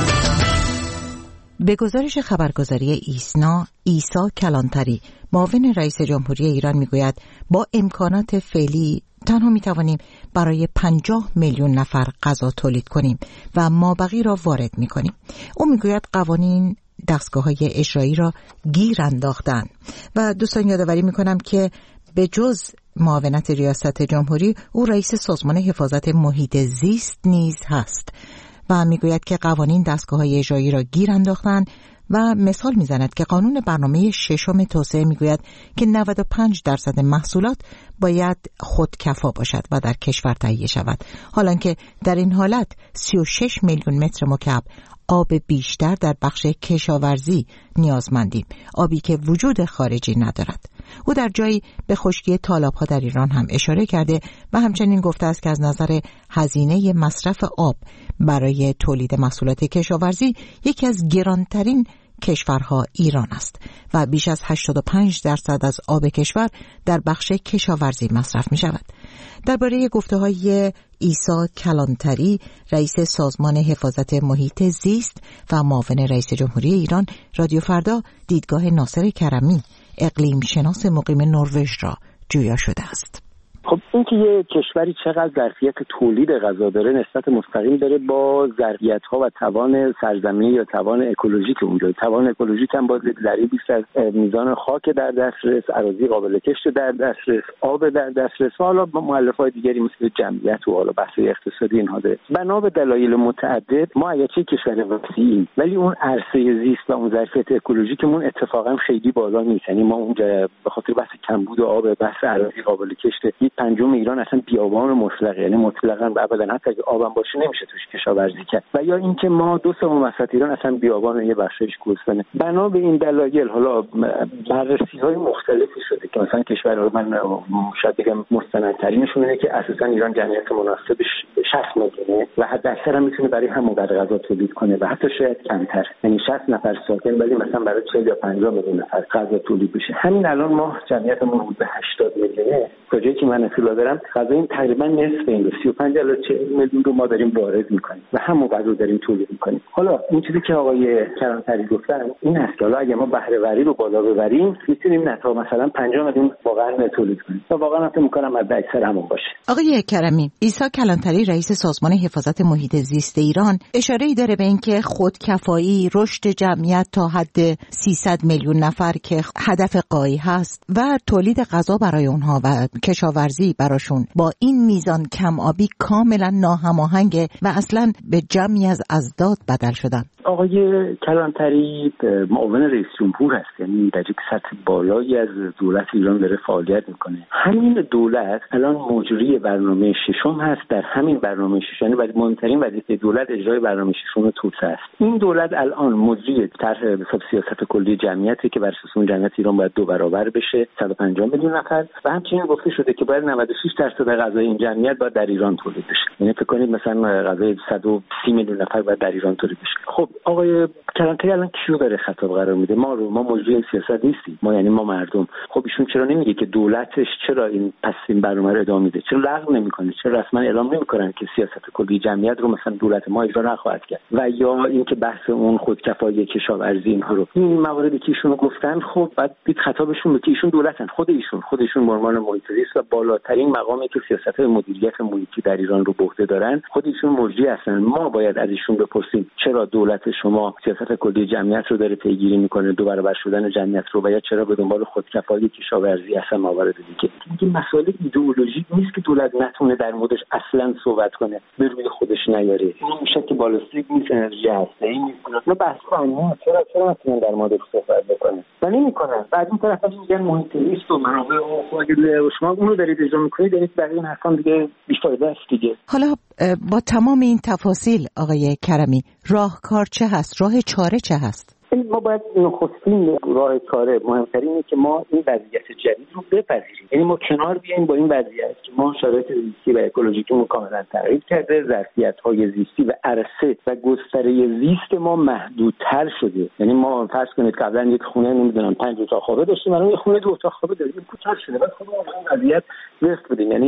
به گزارش خبرگزاری ایسنا، عیسی کلانتری معاون رئیس جمهوری ایران میگوید با امکانات فعلی تنها میتوانیم برای پنجاه میلیون نفر غذا تولید کنیم و مابقی را وارد میکنیم. او میگوید قوانین دستگاه‌های اجرایی را گیر انداختند و دوستان یادآوری میکنم که به جز معاونت ریاست جمهوری او رئیس سازمان حفاظت محیط زیست نیز هست و میگوید که قوانین دستگاه‌های اجرایی را گیر انداختند و مثال میزند که قانون برنامه ششم توسعه میگوید که نود و پنج درصد محصولات باید خودکفا باشد و در کشور تهیه شود، حالان که در این حالت سی و شش میلیون متر مکعب آب بیشتر در بخش کشاورزی نیازمندیم، آبی که وجود خارجی ندارد. او در جایی به خشکی تالاب‌ها در ایران هم اشاره کرده و همچنین گفته است که از نظر هزینه مصرف آب برای تولید محصولات کشاورزی یکی از گرانترین کشورها ایران است و بیش از هشتاد و پنج درصد از آب کشور در بخش کشاورزی مصرف می شود. درباره گفته‌های عیسی کلانتری رئیس سازمان حفاظت محیط زیست و معاون رئیس جمهوری ایران، رادیو فردا دیدگاه ناصر کرمی اقلیم شناس مقیم نروژ را جویا شده است. خب این که یه کشوری چقدر ظرفیت تولید غذا داره نسبت مستقیم داره با ظرفیت‌ها و توان سرزمینی یا توان اکولوژیک اونجا. توان اکولوژیک هم باز ضریبی است از میزان خاک در دسترس، اراضی قابل کشت در دسترس، آب در دسترس و حالا مؤلفه‌های دیگری مثل جمعیت و حالا بحث اقتصادی اینها داره. بنا به دلایل متعدد ما اگرچه کشور وسیعیم ولی اون عرصه زیست و اون ظرفیت اکولوژیکمون اتفاقا خیلی بالا نیست. یعنی ما اونجا به خاطر بحث کمبود آب، بحث اراضی قابل کشت، پنجم ایران اصلا بیابان مطلق، یعنی مطلقاً و ابدا حتی اگه آبم باشه نمیشه توش کشاورزی کرد. و یا اینکه ما دو سوم وسط ایران اصلا بیابان یه بخشش کوهستانه. بنا به این دلایل حالا بررسی‌های مختلفی شده که مثلا کشور من شاید بگم مستندترینشون اینه که اساساً ایران جمعیت مناسبش شصت میلیونه و حداکثر هم میتونه برای همون قدر غذا تولید کنه و حتی شاید کمتر، یعنی شصت نفر ساکن ولی مثلا برای چهل یا پنجاه میلیون نفر غذا تولید بشه. همین الان ما جمعیتمون حدود هشتاد میلیونه، کجایی که من اطلاع دارم غذا این تقریبا نصف این رو سی و پنج الی چهل میلیون رو ما داریم وارد میکنیم و همون غذا داریم تولید میکنیم. حالا این چیزی که آقای کلانتری گفتن این است که حالا اگه ما بهره وری رو بالا ببریم میتونیم نتا مثلا پنجاه میلیون واقعا تولید کنیم و واقعا فکر میکنم حد اکثر همون باشه. آقای کرمی، عیسی کلانتری رئیس سازمان حفاظت محیط زیست ایران اشاره‌ای داره به اینکه خودکفایی، رشد جمعیت تا حد سیصد میلیون نفر که هدف غایی هست و تولید غذا برای اونها و کشاورزی براشون با این میزان کم آبی کاملا ناهماهنگه و اصلا به جمعی از اضداد بدل شدن. آقای کلانتری معاون رئیس جمهور هست، یعنی در یک سطح بالایی از دولت ایران داره فعالیت میکنه. همین دولت الان مجری برنامه ششم هست. در همین برنامه ششم یعنی ولی مهمترین وظیفه دولت اجرای برنامه ششم توسعه است. این دولت الان مجری طرح حساب سیاست کلی جمعیتی که بر اساس اون جمعیت ایران باید دو برابر بشه، صد و پنجاه میلیون نفر و همچنین گفته شده که باید نود و شش درصد غذای این جمعیت باید در ایران تولید بشه. یعنی فکر کنید مثلا غذای صد و سی میلیون نفر باید در ایران تولید بشه. خب آقای کلانتری الان کیو داره خطاب قرار میده؟ ما رو ما مجری سیاست نیستیم، ما یعنی ما مردم. خب ایشون چرا نمیگه که دولتش چرا این پس این برنامه رو ادامه میده؟ چرا لغو نمیکنه؟ چرا رسما اعلام نمیکنن که سیاست کلی جمعیت رو مثلا دولت ما اجرا نخواهد کرد؟ و یا اینکه بحث اون خودکفایی کشاورزی اینها رو این مواردی که ایشون گفتن خب بعد دید خطابشون به که ایشون دولتن، خود ایشون خودشون عنوان محیط زیست و بالاترین مقامی که سیاست مدیریت محیطی در ایران رو به عهده دارن خود ایشون مجری هستن. ما باید از ایشون بپرسیم چرا دولت شما سیاست کلی جمعیت رو داره پیگیری میکنه، دو برابر شدن جمعیت رو، و یا چرا به دنبال خودکفایی کشاورزی اصلا موارد دیگه. این مسائل ایدئولوژیک نیست که دولت نتونه در موردش اصلا صحبت کنه، به روی خودش نیاره. این میشه که بالستیک نیست، انرژی هسته‌ای نیست. نه بحث قانون چرا چرا نتونن در موردش صحبت بکنه و نمیکنن. بعد این طرف میگن محیط زیست و منابع و اگه شما اون رو دارید اجرا میکنید دارید برای این حرفان دیگه بی‌فایده است دیگه. حالا با تمام این تفاصیل آقای کرمی راهکار چه هست؟ راه چاره چه هست؟ ما باید نخستین راه چاره مهمترین اینه که ما این وضعیت جدید رو بپذیریم. یعنی ما کنار بیایم با این وضعیت که ما شرایط زیستی و اکولوژیکمون کاملا تغییر کرده، ظرفیت‌های زیستی و عرصه و گستره زیست ما محدودتر شده. یعنی ما فرض کنید قبلا یک خونه نمیدونم پنج اتاق خوابه داشتیم، الان یک خونه دو اتاق خوابه داریم، کوچک شده. بعد خب ما این وضعیت وفق بدیم. یعنی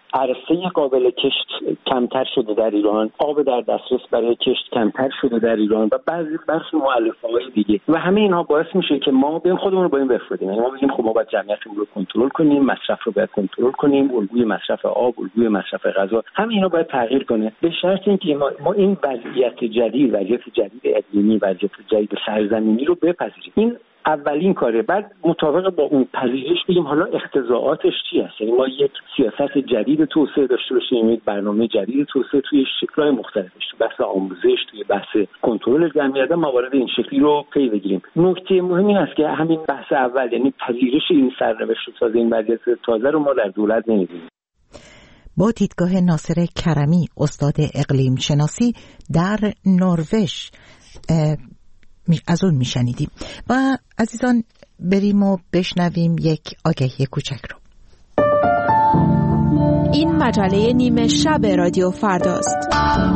عرصه قابل کشت کمتر شده در ایران، آب در دسترس برای کشت کمتر شده در ایران و بعضی برخی مؤلفه‌های دیگه و همه اینها باعث میشه که ما بیم خودمون رو با این بفرودیم. یعنی ما بگیم خب ما باید جمعیتمون رو کنترل کنیم، مصرف رو باید کنترل کنیم، الگوی مصرف آب، الگوی مصرف غذا، همه اینا باید تغییر کنه به شرط اینکه ما, ما این وضعیت جدید، وضعیت جدید اقلیمی، وضعیت جدید سرزمینی رو بپذیریم. این اولین کاره. بعد مطابق با اون پذیرش بگیم حالا اقتضاعاتش چی هست. یعنی ما یک سیاست جدید توسعه داشته باشیم، یک برنامه جدید توسعه توی شکل‌های مختلفش، تو بحث آموزش، توی بحث کنترل جمعیت، موارد این شکلی رو پی بگیریم. نکته مهم این است که همین بحث اول، یعنی پذیرش این سرنوشت تازه، این وضعیت تازه رو ما در دولت نمی‌بینیم. با دیدگاه ناصر کرمی، استاد اقلیم شناسی در نروژ، از اون میشنیدیم. و عزیزان بریم و بشنویم یک آگهی کوچک رو. این مجله نیمه شب رادیو فرداست.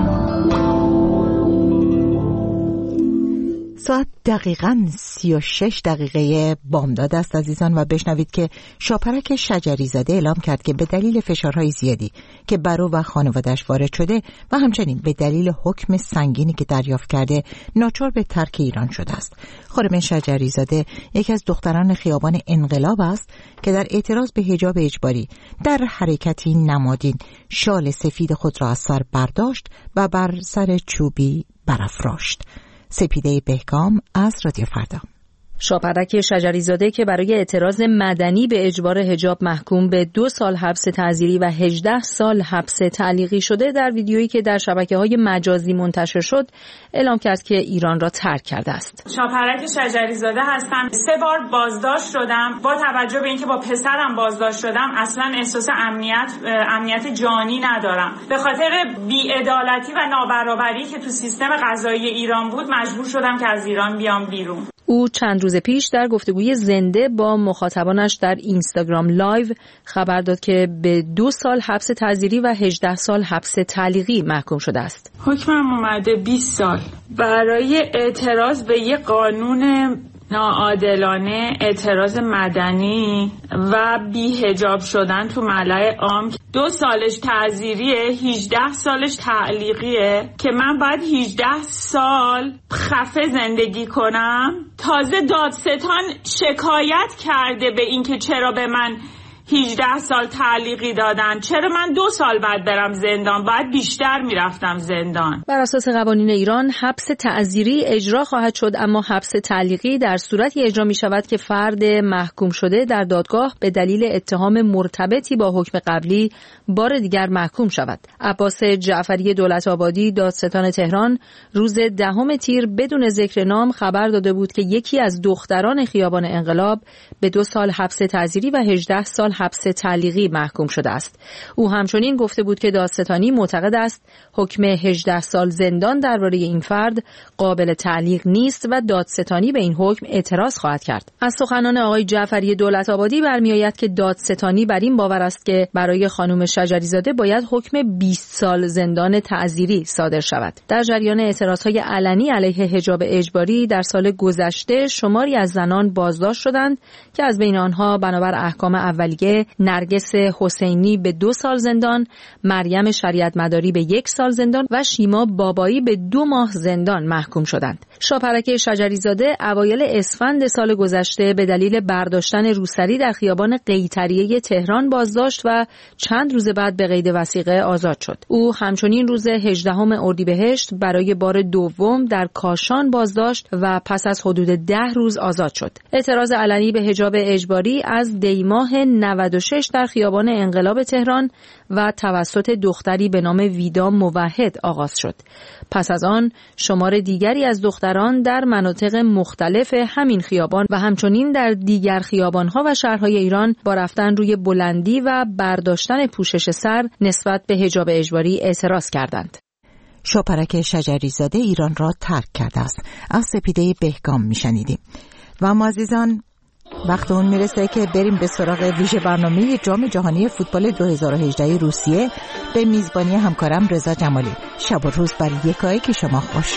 ساعت دقیقاً سی و شش دقیقه بامداد است عزیزان و بشنوید که شاپرک شجری زاده اعلام کرد که به دلیل فشارهای زیادی که بر او و خانواده‌اش وارد شده و همچنین به دلیل حکم سنگینی که دریافت کرده ناچار به ترک ایران شده است. خانم شجری زاده یکی از دختران خیابان انقلاب است که در اعتراض به حجاب اجباری در حرکتی نمادین شال سفید خود را از سر برداشت و بر سر چوبی برافراشت. سپیده بهکام از رادیو فردا. شاپرک شجری زاده که برای اعتراض مدنی به اجبار حجاب محکوم به دو سال حبس تعزیری و هجده سال حبس تعلیقی شده، در ویدیویی که در شبکه‌های مجازی منتشر شد اعلام کرد که ایران را ترک کرده است. شاپرک شجری زاده هستم. سه بار بازداشت شدم. با توجه به اینکه با پسرم بازداشت شدم اصلا احساس امنیت امنیت جانی ندارم. به خاطر بی‌عدالتی و نابرابری که تو سیستم قضایی ایران بود مجبور شدم که از ایران بیام بیرون. او چند روز پیش در گفتگوی زنده با مخاطبانش در اینستاگرام لایو خبر داد که به دو سال حبس تعزیری و هجده سال حبس تعلیقی محکوم شده است. حکمم اومده بیست سال برای اعتراض به یک قانون ناعادلانه، اعتراض مدنی و بی‌حجاب شدن تو ملأ عام. دو سالش تعزیریه، هجده سالش تعلیقیه که من باید هجده سال خفه زندگی کنم. تازه دادستان شکایت کرده به این که چرا به من هجده سال تعلیقی دادن، چرا من دو سال بعد برم زندان، باید بیشتر میرفتم زندان. بر اساس قوانین ایران حبس تعزیری اجرا خواهد شد، اما حبس تعلیقی در صورتی اجرا می شود که فرد محکوم شده در دادگاه به دلیل اتهام مرتبطی با حکم قبلی بار دیگر محکوم شود. عباس جعفری دولت آبادی، دادستان تهران، روز دهم تیر بدون ذکر نام خبر داده بود که یکی از دختران خیابان انقلاب به دو سال حبس تعزیری و هجده سال حبس تعلیقی محکوم شده است. او همچنین گفته بود که دادستانی معتقد است حکم هجده سال زندان درباره این فرد قابل تعلیق نیست و دادستانی به این حکم اعتراض خواهد کرد. از سخنان آقای جعفری دولت آبادی برمیآید که دادستانی بر این باور است که برای خانم شجری زاده باید حکم بیست سال زندان تعزیری صادر شود. در جریان اعتراضهای علنی علیه حجاب اجباری در سال گذشته شماری از زنان بازداشت شدند که از بین آنها بنابر احکام اولیه نرگس حسینی به دو سال زندان، مریم شریعت مداری به یک سال زندان و شیما بابایی به دو ماه زندان محکوم شدند. شاپرک شجری زاده اوایل اسفند سال گذشته به دلیل برداشتن روسری در خیابان قیطریه تهران بازداشت و چند روز بعد به قید وثیقه آزاد شد. او همچنین روز هجدهم اردیبهشت برای بار دوم در کاشان بازداشت و پس از حدود ده روز آزاد شد. اعتراض علنی به حجاب اجباری از دیماه نود و شش در خیابان انقلاب تهران و توسط دختری به نام ویدا موحد آغاز شد. پس از آن شمار دیگری از دختران در مناطق مختلف همین خیابان و همچنین در دیگر خیابان‌ها و شهرهای ایران با رفتن روی بلندی و برداشتن پوشش سر نسبت به حجاب اجباری اعتراض کردند. شاپرک شجری زاده ایران را ترک کرده است. از سپیده بهکام میشنیدیم. و ما عزیزان وقت اون میرسه که بریم به سراغ ویژه برنامه جام جهانی فوتبال دو هزار و هجده روسیه به میزبانی همکارم رضا جمالی. شب و روز بر یکایی که شما خوش.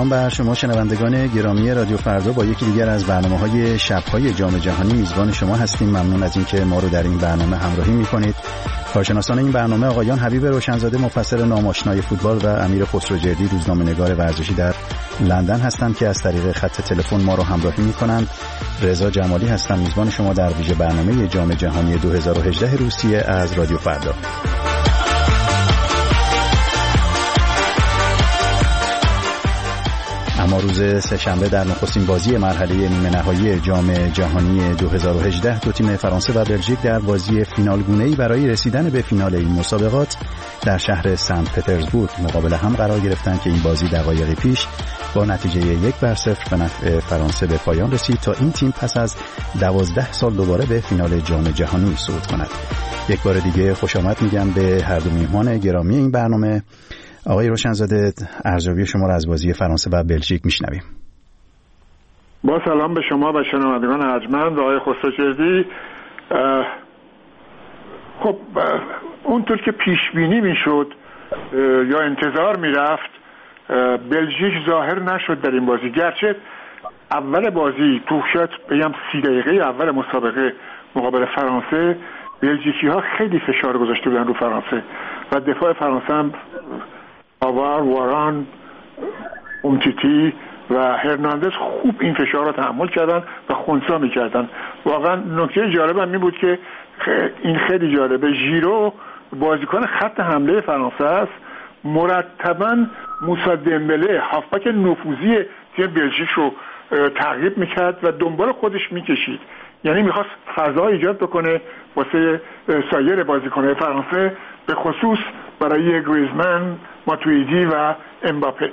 سلام بر شما شنوندگان گرامی رادیو فردا. با یکی دیگر از برنامه‌های شب‌های جام جهانی میزبان شما هستیم. ممنون از اینکه ما رو در این برنامه همراهی می‌کنید. کارشناسان این برنامه آقایان حبیب روشنزاده مفسر ناماشنای فوتبال و امیر خسروجردی روزنامه‌نگار ورزشی در لندن هستند که از طریق خط تلفن ما رو همراهی می‌کنند. رضا جمالی هستم میزبان شما در ویژه برنامه جام جهانی دو هزار و هجده روسیه از رادیو فردا. اما روز سه‌شنبه در نخستین بازی مرحله نیمه نهایی جام جهانی دو هزار و هجده دو تیم فرانسه و بلژیک در بازی فینالگونه‌ای برای رسیدن به فینال این مسابقات در شهر سنت پترزبورگ مقابل هم قرار گرفتند که این بازی دقایقی پیش با نتیجه یک بر صفر به نفع فرانسه به پایان رسید تا این تیم پس از دوازده سال دوباره به فینال جام جهانی صعود کند. یک بار دیگه خوش آمد میگم به هر دو میهمان گرامی این برنامه. آقای روشنزاده، ارزیابی شما را از بازی فرانسه و بلژیک میشنویم. با سلام به شما و شنوندگان ارجمند. آقای خسروجردی، خب اونطور که پیش بینی میشد یا انتظار میرفت، بلژیک ظاهر نشد در این بازی. گرچه اول بازی تو شاید بگم سی دقیقه اول مسابقه مقابل فرانسه بلژیکی ها خیلی فشار گذاشته بودن رو فرانسه و دفاع فرانسه هم آوار، واران، اومتیتی و هرناندز خوب این فشار را تحمل کردن و خنثی می‌کردن. واقعا نکته جالب هم این بود که این خیلی جالبه، ژیرو بازیکن خط حمله فرانسه است، مرتباً موسی دمبله هافبک نفوذی تیم بلژیک رو تعقیب میکرد و دنبال خودش میکشید. یعنی میخواست فضا ایجاد بکنه واسه سایر بازیکن‌های فرانسه، به خصوص برای گریزمان، ماتویدی و امباپه.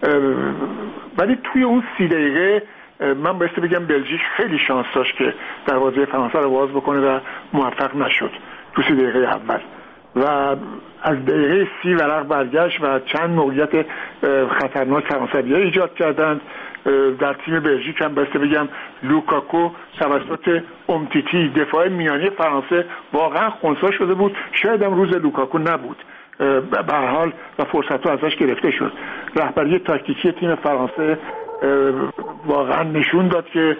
ولی توی اون سی دقیقه من بایستی بگم بلژیک خیلی شانس داشت که دروازه فرانسه رو باز بکنه و موفق نشد تو سی دقیقه اول و از دقیقه سی ورق برگشت و چند موقعیت خطرناک فرانسوی‌ها ایجاد کردند. در تیم بلژیک هم بایستی بگم لوکاکو توسط اومتیتی دفاع میانی فرانسه واقعا خنثی شده بود. شاید هم روز لوکاکو نبود به هر حال و فرصت‌ها ازش گرفته شد. رهبری تاکتیکی تیم فرانسه واقعا نشون داد که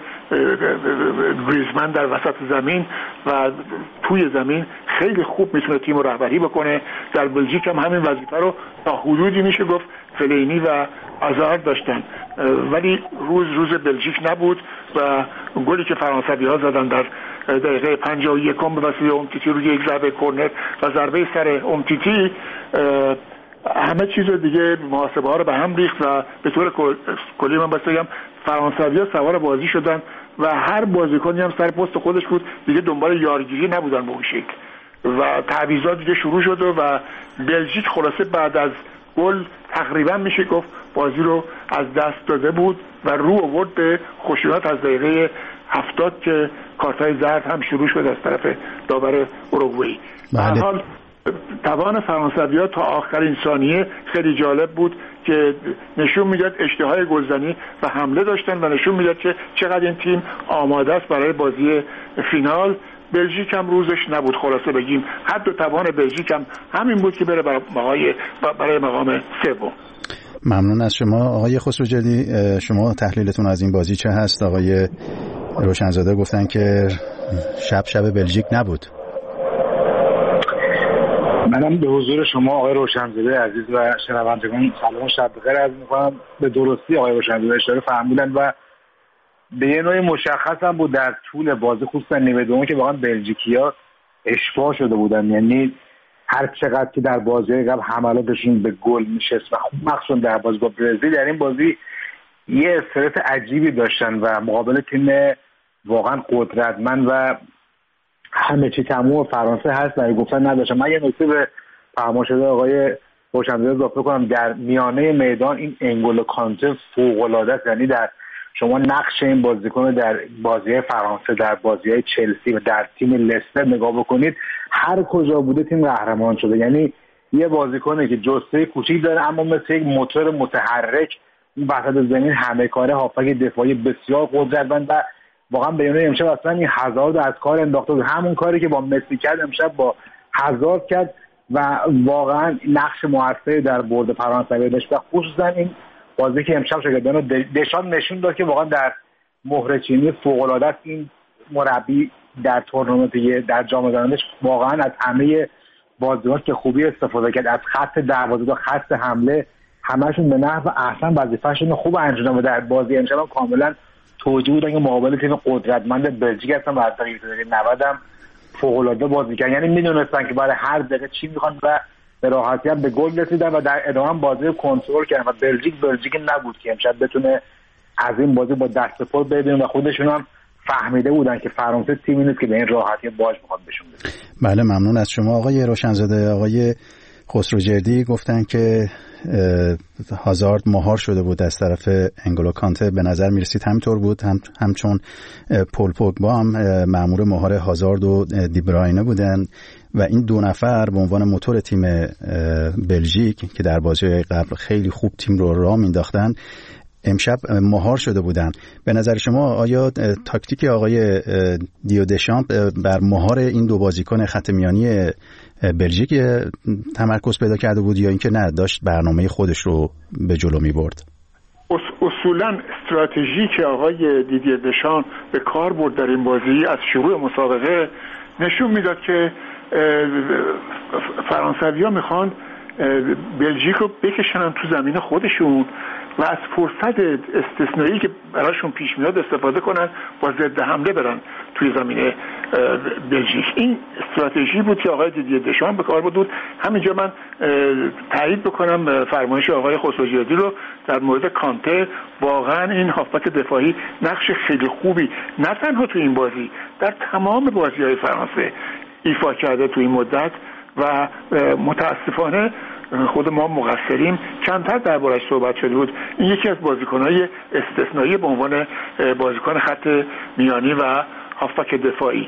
گریزمان در وسط زمین و توی زمین خیلی خوب میتونه تیم رو رهبری بکنه. در بلژیک هم همین وظیفه رو تا حدودی میشه گفت فلینی و آزار داشتن، ولی روز روز بلژیک نبود و گلی که فرانسوی‌ها زدن در دقیقه پنجاه و یک به وسیله اومتیتی روی یک ضربه کرنر و ضربه سر اومتیتی همه چیز دیگه محاسبه ها رو به هم ریخت و به طور کلی من باید بگم فرانسوی‌ها سوار بازی شدن و هر بازیکنی هم سر پست خودش بود، دیگه دنبال یارگیری نبودن به اون شکل و تعویضات دیگه شروع شد و بلژیک خلاصه بعد از گل تقریبا میشه گفت بازی رو از دست داده بود و رو آورد به خشونت از دقیقه هفتاد که کارت‌های زرد هم شروع شد از طرف داور اوروگوئه. به هر حال توان فرانسوی‌ها تا آخرین ثانیه خیلی جالب بود که نشون میداد اشتهای گلزنی و حمله داشتن و نشون میداد که چقدر این تیم آماده است برای بازی فینال. بلژیک هم روزش نبود، خلاصه بگیم حد و توان بلژیک هم همین بود که بره برای برای مقام سوم. ممنون از شما آقای خسروجردی. شما تحلیلتون از این بازی چه هست؟ آقای روشنزاده گفتن که شب شب بلژیک نبود. منم به حضور شما آقای روشنزاده عزیز و شنوندگان سلام و شب بخیر عرض می‌کنم. به درستی آقای روشنزاده اشاره فرمودن و به یه نوع مشخص هم بود در طول بازی، خصوصا نیمه دوم که واقعا بلژیکی‌ها اشباع شده بودن. یعنی هر چقدر که در بازی قبل حملاتشون به گل میشست و مخصوصا در بازی با برزیل، در این بازی یه استرس عجیبی داشتن و مقابل تیم واقعا قدرتمند و همه چی تموم فرانسه هست و گفتن نداشتن. من یه نکته به فرماشده آقای روشنزاده اضافه کنم، در میانه میدان این انگولو کانته فوق‌العاده است. یعنی در شما نقش این بازیکن در بازی فرانسه، در بازی چلسی و در تیم لستر نگاه بکنید، هر کجا بوده تیم قهرمان شده. یعنی یه بازیکنه که جسته کوچیک داره اما مثل یک موتور متحرک این وسط زمین همه کاره، هافبک دفاعی بسیار قدرتمند و واقعا بیانیه امشب اصلا این هازارد از کار انداخته بود، همون کاری که با مسی کرد امشب با هازارد کرد و واقعا نقش موثری در برد فرانسوی داشت و خصوصا این بازی که امشب شاگردان دشان نشون داد که واقعا در مهره چینی فوق‌العاده است. این مربی در تورنمنت در جام جهانی واقعا از همه بازیکن که خوبی استفاده کرد، از خط دروازه تا خط حمله همشون به نحو احسن وظیفه‌شون خوب انجام دادن. در بازی امشب هم کاملا توجیه بودن که مقابل تیم قدرتمند بلژیک هستن و از دقیقه نود هم فوق‌العاده بازی کردن، یعنی میدونستن که برای هر دقیقه چی میخوان و به راحتی هم به گل رسیدن و در ادامه بازی کنترل کردن و بلژیک بلژیک نبود که امشب بتونه از این بازی با دست پر ببینن و خودشون هم فهمیده بودن که فرانسه تیمی نیست که به این راحتی باج میخواد بهشون بده. بله ممنون از شما آقای روشنزاده. آقای خسروجردی گفتن که هازارد مهار شده بود از طرف انگولو کانته، به نظر میرسید همینطور بود، هم همچون پول پوگبا هم مأمور مهار هازارد و دیبراینه بودن و این دو نفر به عنوان موتور تیم بلژیک که در بازی قبل خیلی خوب تیم رو راه مینداختن امشب مهار شده بودن. به نظر شما آیا تاکتیک آقای دیو دشامپ بر مهار این دو بازیکن خط میانی بلژیک تمرکز پیدا کرده بود یا اینکه نه داشت برنامه خودش رو به جلو می برد؟ اصولا استراتژی که آقای دیدی دشامپ به کار برد در این بازی از شروع مسابقه نشون میداد که فرانسوی‌ها میخوان بلژیک رو بکشنن تو زمین خودشون و از فرصت استثنایی که براشون پیش میاد استفاده کنن با ضد حمله برن توی زمین بلژیک. این استراتژی بود که آقای دیدی دشامپ به کار برد. همینجا من تایید بکنم فرمایش آقای خسروجردی رو در مورد کانته. واقعا این هافبک دفاعی نقش خیلی خوبی نه تنها توی این بازی در تمام بازی‌های فرانسه ایفا کرده توی این مدت و متاسفانه خود ما مقصریم، کمتر دربارش صحبت شده بود. این یکی از بازیکن‌های استثنایی به عنوان بازیکن خط میانی و هافبک دفاعی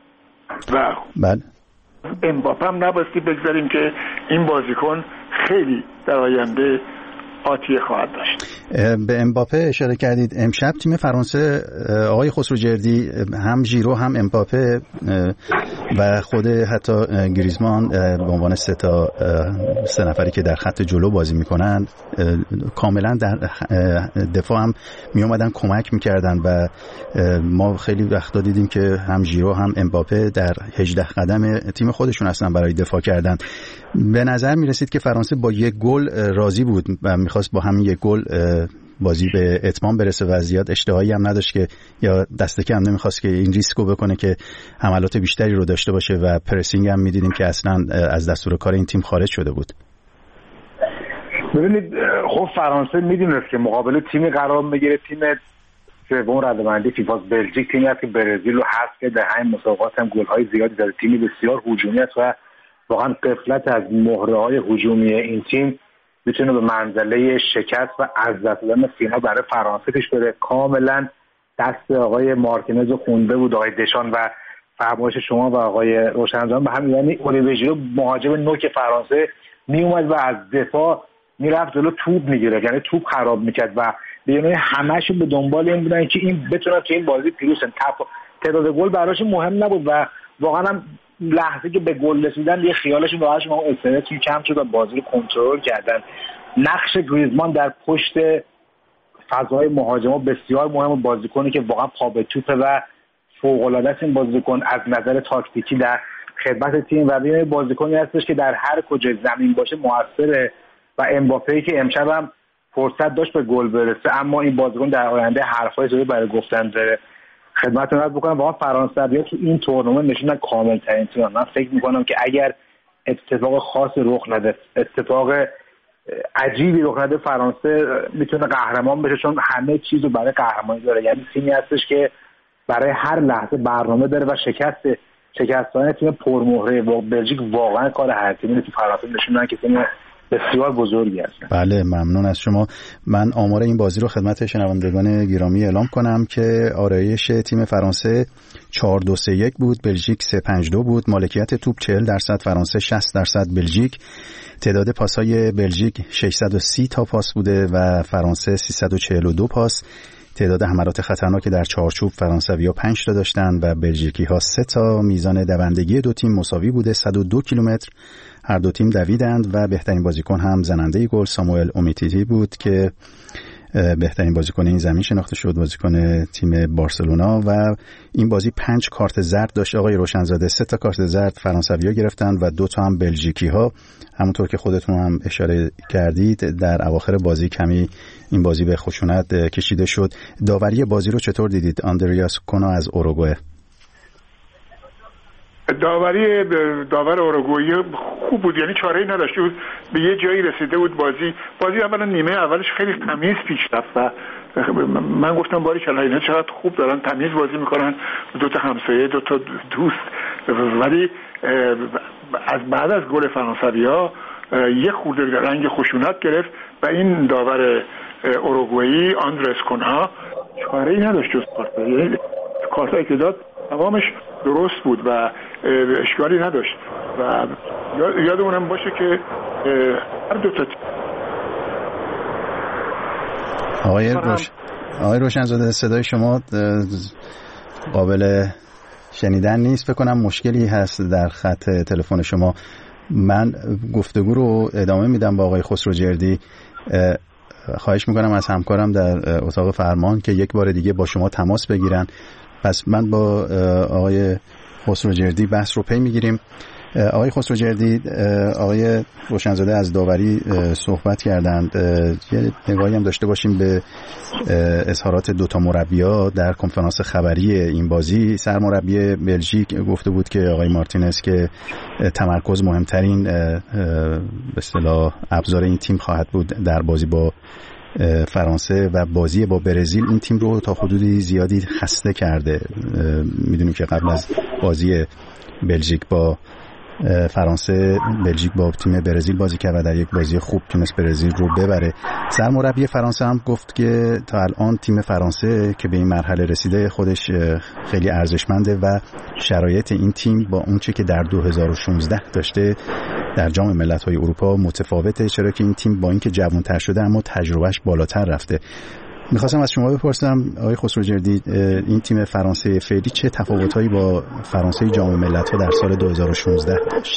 و بله امباپه هم نبایستی بگذاریم که این بازیکن خیلی در آینده آتیه خواهد داشت. به امباپه اشاره کردید. امشب تیم فرانسه آقای خسروجردی هم ژیرو هم امباپه و خود حتی گریزمان به عنوان سه تا سه نفری که در خط جلو بازی میکنن کاملا در دفاع هم می اومدن کمک میکردن و ما خیلی وقتا دیدیم که هم ژیرو هم امباپه در هجده قدم تیم خودشون هستن برای دفاع کردن. به نظر میرسید که فرانسه با یک گل راضی بود و میخواست با همین یک گل بازی به اتمام برسه و زیاد اشتهایی هم نداشت که یا دست کم نمیخواست که این ریسکو بکنه که حملات بیشتری رو داشته باشه و پرسینگ هم میدیدیم که اصلا از دستور کار این تیم خارج شده بود. ببینید خب فرانسه میدونست که مقابل تیمی قرار میگیره، تیم سوم رده‌بندی فیفا بلژیک، تیمی است که برزیل رو حذف کرد، در همین مسابقات هم گل‌های زیادی داره، تیمی بسیار هجومی است و واقعا غفلت از مهره‌های هجومی این تیم میتونه به منزله شکست و از دست دادن فینال برای فرانسه پیش بره. کاملا دست آقای مارتینز خونده بود آقای دشان و فرمایش شما و آقای روشنزاده به همین، یعنی اولیویر ژیرو مهاجم نوک فرانسه میومد و از دفاع میرفت جلو توپ میگیره، یعنی توپ خراب میکرد و یعنی همه‌ش به دنبال این بودن که این بتونه تو این بازی پیروز شه. تعداد گل براش مهم نبود و واقعا هم لحظه که به گل رسیدن یه خیالشون راحت ما استرسشون کم شد و بازی رو کنترل کردن. نقش گریزمان در پشت فضای مهاجما بسیار مهم، بازیکنی که واقعا پا به توپه و فوق‌العاده است این بازیکن از نظر تاکتیکی در خدمت تیم و ببینید بازیکنی هستش که در هر کجای زمین باشه موثره و امباپه‌ای که امشب هم فرصت داشت به گل برسه، اما این بازیکن در آینده حرفای زیادی برای گفتن داره. خدمتتون عرض بکنم واقعا فرانسوی‌ها تو این تورنمنت نشوندن کامل ترین تیم. من فکر می‌کنم که اگر اتفاق خاصی رخ نده، اتفاق عجیبی رخ نده، فرانسه میتونه قهرمان بشه، چون همه چیزو برای قهرمانی داره. یعنی تیمی هستش که برای هر لحظه برنامه داره و شکست شکستان تیم پرمهره و بلژیک واقعا کار هر تیمی تو فرانسه نشوندن که تیم بسیار بزرگی هستن. بله ممنون از شما. من آمار این بازی رو خدمت شنوندگان گرامی اعلام کنم که آرایش تیم فرانسه چهار دو سه یک بود، بلژیک سه پنج دو بود، مالکیت توپ چهل درصد فرانسه، شصت درصد بلژیک، تعداد پاس‌های بلژیک ششصد و سی تا پاس بوده و فرانسه سیصد و چهل و دو پاس، تعداد حملات خطرناک در چارچوب فرانسوی‌ها پنج تا داشتن و بلژیکی‌ها سه تا. میزان دوندگی دو تیم مساوی بوده، صد و دو کیلومتر هر دو تیم دویدند و بهترین بازیکن هم زننده گل ساموئل اومیتیتی بود که بهترین بازیکن این زمین شناخته شد، بازیکن تیم بارسلونا. و این بازی پنج کارت زرد داشت آقای روشنزاده، سه تا کارت زرد فرانسوی‌ها گرفتن و دو تا هم بلژیکی‌ها. همونطور که خودتون هم اشاره کردید در اواخر بازی کمی این بازی به خشونت کشیده شد. داوری بازی رو چطور دیدید آندریاس کونا از اوروگوئه؟ داوری داور اوروگوئه خوب بود، یعنی چاره‌ای نداشت، به یه جایی رسیده بود بازی بازی اولا نیمه اولش خیلی تمیز پیش رفت و من گفتم باری کلا اینا چقدر خوب دارن تمیز بازی میکنن، دو تا همسایه دو تا دوست. ولی از بعد از گل فرانسوی‌ها یه خورده رنگ خشونت گرفت و این داور اوروگوئی آندرس کونها چاره‌ای نداشت جز کارت، یعنی کارتایی که داد تمامش درست بود و اشکالی نداشت و یادمونم باشه که هر دو تا آقای روش آقای روشنزاده صدای شما قابل شنیدن نیست، فکر کنم مشکلی هست در خط تلفن شما. من گفتگو رو ادامه میدم با آقای خسروجردی. خواهش میکنم از همکارم در اتاق فرمان که یک بار دیگه با شما تماس بگیرن. پس من با آقای خسروجردی بحث رو پی میگیریم. آقای خسروجردی، آقای روشنزاده از داوری صحبت کردند، یه نگاهی هم داشته باشیم به اظهارات دوتا مربی‌ها در کنفرانس خبری این بازی. سرمربی بلژیک گفته بود که آقای مارتینز که تمرکز مهمترین به اصطلاح ابزار این تیم خواهد بود در بازی با فرانسه و بازی با برزیل این تیم رو تا حدودی زیادی خسته کرده. میدونیم که قبل از بازی بلژیک با فرانسه بلژیک با تیم برزیل بازی کرد و در یک بازی خوب تونست برزیل رو ببره. سرمربی فرانسه هم گفت که تا الان تیم فرانسه که به این مرحله رسیده خودش خیلی ارزشمنده و شرایط این تیم با اون چه که در دو هزار و شانزده داشته در جام ملت‌های اروپا متفاوته، چرا که این تیم با اینکه جوان‌تر شده اما تجربهش بالاتر رفته. میخواستم از شما بپرسم آقای خسروجردی، این تیم فرانسه فعلی چه تفاوت‌هایی با فرانسه جام ملت‌ها در سال دو هزار و شانزده داشت؟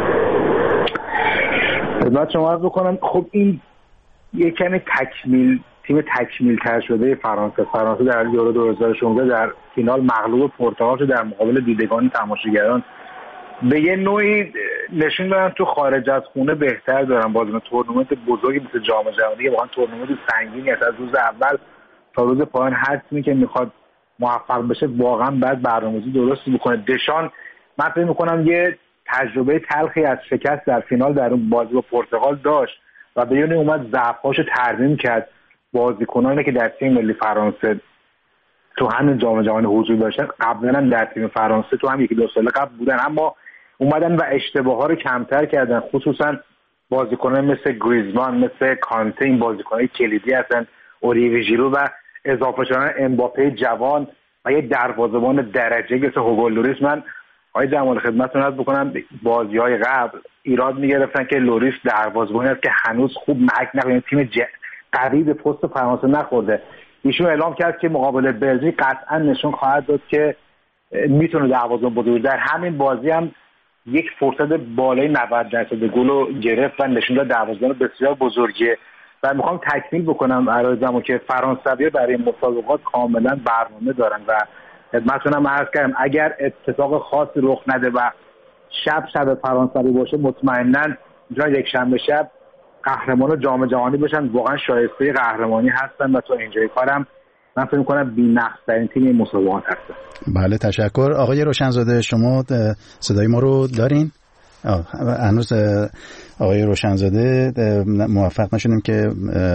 خدمت شما عرض بکنم، خب این یک کمی تکمیل تیم تکمیل تر شده فرانسه فرانسه در یورو دو هزار و شانزده در فینال مغلوب پرتغال شد، در مقابل دیدگان تماشاگران به یه نوعی نشون دادن تو خارج از خونه بهتر دارن. بازم تورنمنت بزرگی مثل جام جهانی واقعا تورنمنت سنگینی است، از روز اول تا روز پایان هر تیمی که میخواد موفق بشه واقعا باید برنامه‌ریزی درستی بکنه. دشان من فکر می‌کنم یه تجربه تلخی از شکست در فینال در اون بازی با پرتغال داشت و به یه نوعی اومد ضعف‌هاشو ترمیم کرد. بازیکنانی که در تیم ملی فرانسه تو همین جام جهانی حضور داشتن قبلا هم در تیم فرانسه تو هم یکی دو سال قبل بودن، اما اومدن و اشتباه‌ها رو کمتر کردن، خصوصا بازیکنان مثل گریزمان مثل کانته، این بازیکنای کلیدی هستن، اولیوی ژیرو و اضافه شدن امباپه جوان و یه دروازه‌بان درجه مثل هوگو لوریس. من آقای جمال خدمتتون عرض بکنم بازی‌های قبل ایراد می‌گرفتن که لوریس دروازه‌بانی است که هنوز خوب محک نخورده، تیم ج... قوی به پست فرانسه نخورده. ایشون اعلام کرد که مقابل بلژیک قطعا نشون خواهد داد که میتونه دروازه‌بان بزرگ. در همین بازی هم یک فرصت بالای نود درصد گل رو گرفت و نشون داد دروازه‌بان بسیار بزرگیه. و میخوام تکمیل بکنم عرضمو که فرانسوی‌ها برای مسابقات کاملا برنامه دارن و خدمتتونم عرض کردم اگر اتفاق خاصی رخ نده و شب شب فرانسوی باشه مطمئناً میتونن یک شنبه شب قهرمان جام جهانی بشن، واقعا شایسته قهرمانی هستن و تو اینجای کارم من فکر می‌کنم بی‌نقص‌ترین تیم این مسابقات هستن. بله تشکر. آقای روشنزاده شما صدای ما رو دارین؟ هنوز آقای روشنزاده موفق نشدیم که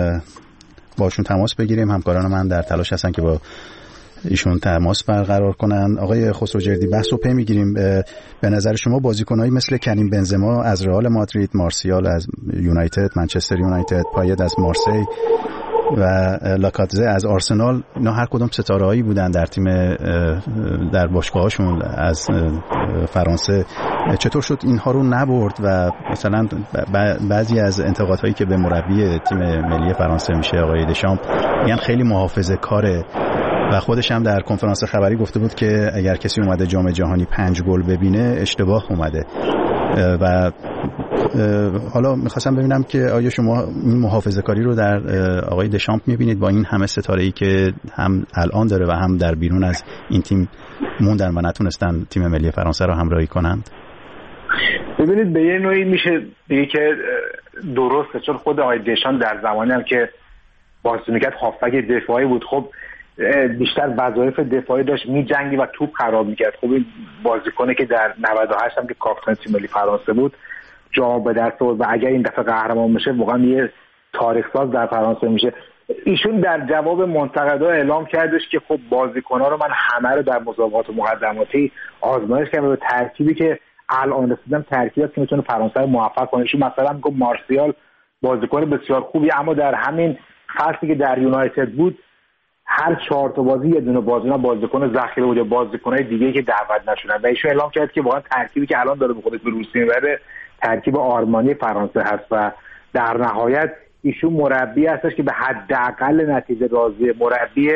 باشون تماس بگیریم، همکاران من در تلاش هستن که با ایشون تماس برقرار کنن. آقای خسروجردی بحث رو پی میگیریم. به نظر شما بازیکنایی مثل کریم بنزما از رئال مادرید، مارسیال از یونایتد، منچستر یونایتد، پایت از مارسی و لاکاتزه از آرسنال، اینا هر کدوم ستاره‌ای بودن در تیم در باشگاهاشون از فرانسه چطور شد اینها رو نبرد و مثلا بعضی از انتقادهایی که به مربی تیم ملی فرانسه میشه آقای دشام میگن خیلی محافظه‌کاره و خودش هم در کنفرانس خبری گفته بود که اگر کسی اومده جام جهانی پنج گل ببینه اشتباه اومده. و حالا میخواستم ببینم که آیا شما این محافظه‌کاری رو در آقای دشامپ میبینید با این همه ستاره‌ای که هم الان داره و هم در بیرون از این تیم موندن و نتونستن تیم ملی فرانسه رو همراهی کنند؟ ببینید به یه نوعی میشه بگه که درسته، چون خود آقای دشامپ در زمانی هم که بازی میکرد هافبک دفاعی بود، خب بیشتر وظایف دفاعی داشت، میجنگی و توپ خراب میکرد. خب این بازیکنه که در نود و هشت هم که کاپیتان تیم ملی فرانسه بود جام به دست آورد و اگر این دفعه قهرمان بشه واقعا یه تاریخ ساز در فرانسه میشه. ایشون در جواب منتقدا اعلام کردش که خب بازیکن‌ها رو من همه رو در مسابقات مقدماتی آزمایش کردم و ترکیبی که الان رسیدم ترکیبی است که میتونه فرانسه رو موفق کنه. ایشون مثلا گفت مارسیال بازیکن بسیار خوبی، اما در همین فصلی که در یونایتد بود هر چهار تا بازی یه دونه بازیکن بازیکن ذخیره بود یا بازیکن‌های دیگه‌ای که دعوت نشدن و ایشون اعلام کرد که واقعا ترکیبی که الان داره به خودش به روسیه میبره ترکیب آرمانی فرانسه هست و در نهایت ایشون مربی هستش که به حداقل نتیجه راضی، مربی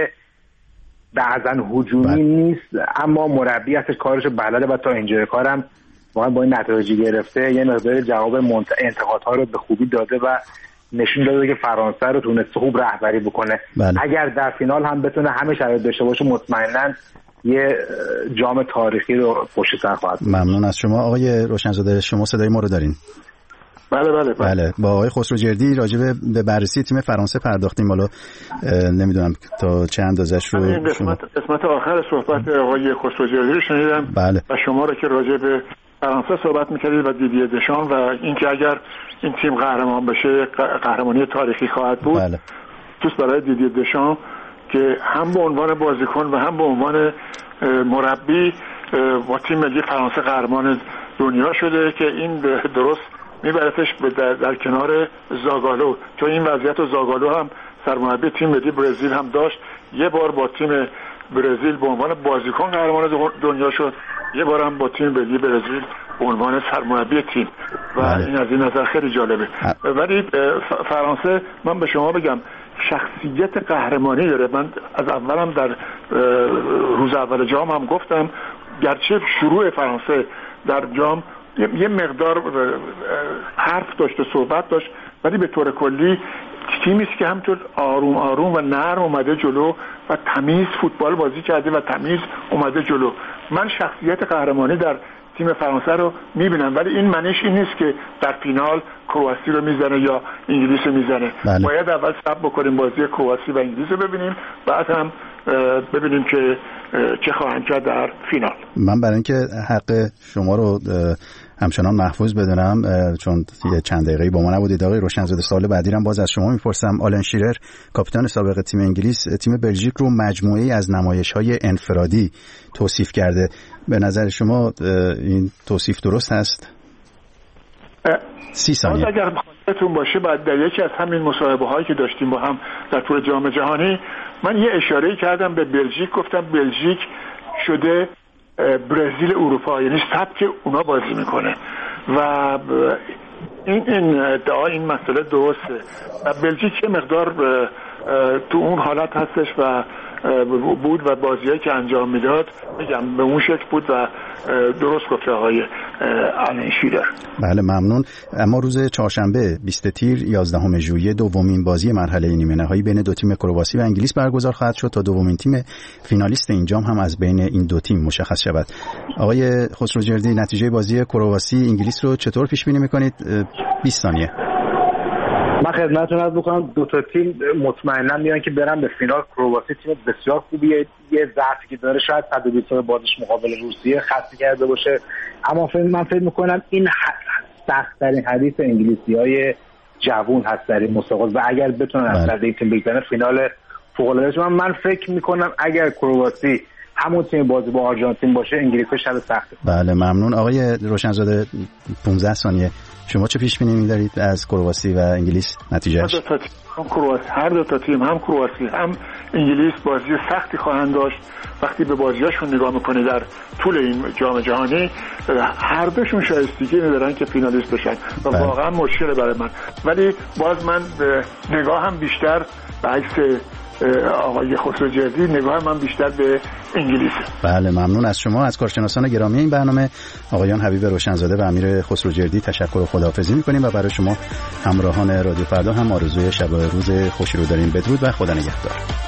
بعضن هجومی نیست اما مربی هستش کارش بلده و تا اینجای کارم واقعا با این نتایجی گرفته یه مقدار جواب منت... انتقادها رو به خوبی داده و نشون داده که فرانسه رو تونسته خوب رهبری بکنه. بله. اگر در فینال هم بتونه همه شرایط داشته باشه مطمئناً یه جام تاریخی رو پشت سر خواهد. ممنون از شما آقای روشنزاده. شما صدای ما رو دارین؟ بله بله بله. بله. با آقای خسروجردی راجع به بررسی تیم فرانسه پرداختیم. حالا نمیدونم تا چه اندازه‌اش رو این قسمت قسمت آخر صحبت آقای خسروجردی رو شنیدم. بله. و شما رو که راجع به فرانسه صحبت می‌کردید و دیدی دشان و اینکه اگر این تیم قهرمان بشه قهرمانی تاریخی خواهد بود. بله. دوست برای دیدی دشان که هم به عنوان بازیکن و هم به عنوان مربی با تیم ملی فرانسه قهرمان دنیا شده که این درست میبرتش در, در کنار زاگالو، چون این وضعیت و زاگالو هم سرمربی تیم ملی برزیل هم داشت. یه بار با تیم برزیل به عنوان بازیکن قهرمان دنیا شد، یه بار هم با تیم ملی برزیل به عنوان سرمربی تیم و بله. این از این نظر خیلی جالبه. ولی فرانسه من به شما بگم شخصیت قهرمانی داره. من از اولم در روز اول جام هم گفتم گرچه شروع فرانسه در جام یه مقدار حرف داشت و صحبت داشت ولی به طور کلی تیمی است که همطور آروم آروم و نرم اومده جلو و تمیز فوتبال بازی کرده و تمیز اومده جلو. من شخصیت قهرمانی در تیم فرانسه رو میبینم ولی این معنیش این نیست که در فینال کرواسی رو میزنه یا انگلیس رو میزنه. بله. باید اول صبر بکنیم بازی کرواسی و انگلیس رو ببینیم بعد هم ببینیم که چه خواهند کرد در فینال. من برای اینکه حق شما رو همچنان محفوظ بدونم چون یه چند دقیقه‌ای با ما نبودید آقای روشنزاده، سوال بعدی رو باز از شما میپرسم. آلن شیرر کاپیتان سابق تیم انگلیس تیم بلژیک رو مجموعه‌ای از نمایش‌های انفرادی توصیف کرده. به نظر شما این توصیف درست هست؟ سی ثانیه. اگر خاطرتون باشه بعد در یکی از همین مصاحبه هایی که داشتیم با هم در طول جام جهانی من یه اشاره کردم به بلژیک، گفتم بلژیک شده برزیل اروپا، یعنی سبک اونا بازی میکنه و این این ادعا این مسئله درسته و بلژیک یه مقدار تو اون حالت هستش و بود و بازیایی که انجام میداد میگم به اون شکل بود و درست گفته آقای آلن شیرر. بله ممنون. اما روز چهارشنبه بیست تیر یازدهم ژوئیه دومین بازی مرحله نیمه نهایی بین دو تیم کرواسی و انگلیس برگزار خواهد شد تا دومین تیم فینالیست این جام هم از بین این دو تیم مشخص شود. آقای خسروجردی نتیجه بازی کرواسی انگلیس رو چطور پیش بینی میکنید؟ بیست ثانیه. من خدمتتون عرض بکنم دو تا تیم مطمئنا میان که برن به فینال. کرواسی تیم بسیار خوبیه، یه ضعفی که داره شاید صد و بیست بازیش مقابل روسیه خسته کرده باشه، اما من فکر میکنم این سخت‌ترین حریف انگلیسی‌های جوون هست در این مسابقات و اگر بتونن از این تیم بگذرن فینال فوق‌العاده. من من فکر میکنم اگر کرواسی همون تیم بازی با آرژانتین باشه انگلیس شب سخته. بله ممنون. آقای روشنزاده پانزده ثانیه شما چه پیش بینی دارید از کرواسی و انگلیس نتیجهش؟ هم کرواسی، هر دو تا تیم هم کرواسی هم انگلیس بازی سختی خواهند داشت. وقتی به بازیاشون نگاه میکنی در طول این جام جهانی هر دوشون شایستگی ندارن که فینالیست بشن و بله. واقعا مشکله برای من، ولی باز من به نگاهم بیشتر به عکس آقای خسروجردی نگاه من بیشتر به انگلیسه. بله ممنون از شما. از کارشناسان گرامی این برنامه آقایان حبیب روشنزاده و امیر خسروجردی تشکر و خداحافظی می‌کنیم و برای شما همراهان رادیو فردا هم آرزوی شب و روز خوشی رو داریم. بدرود و خدا نگهدار.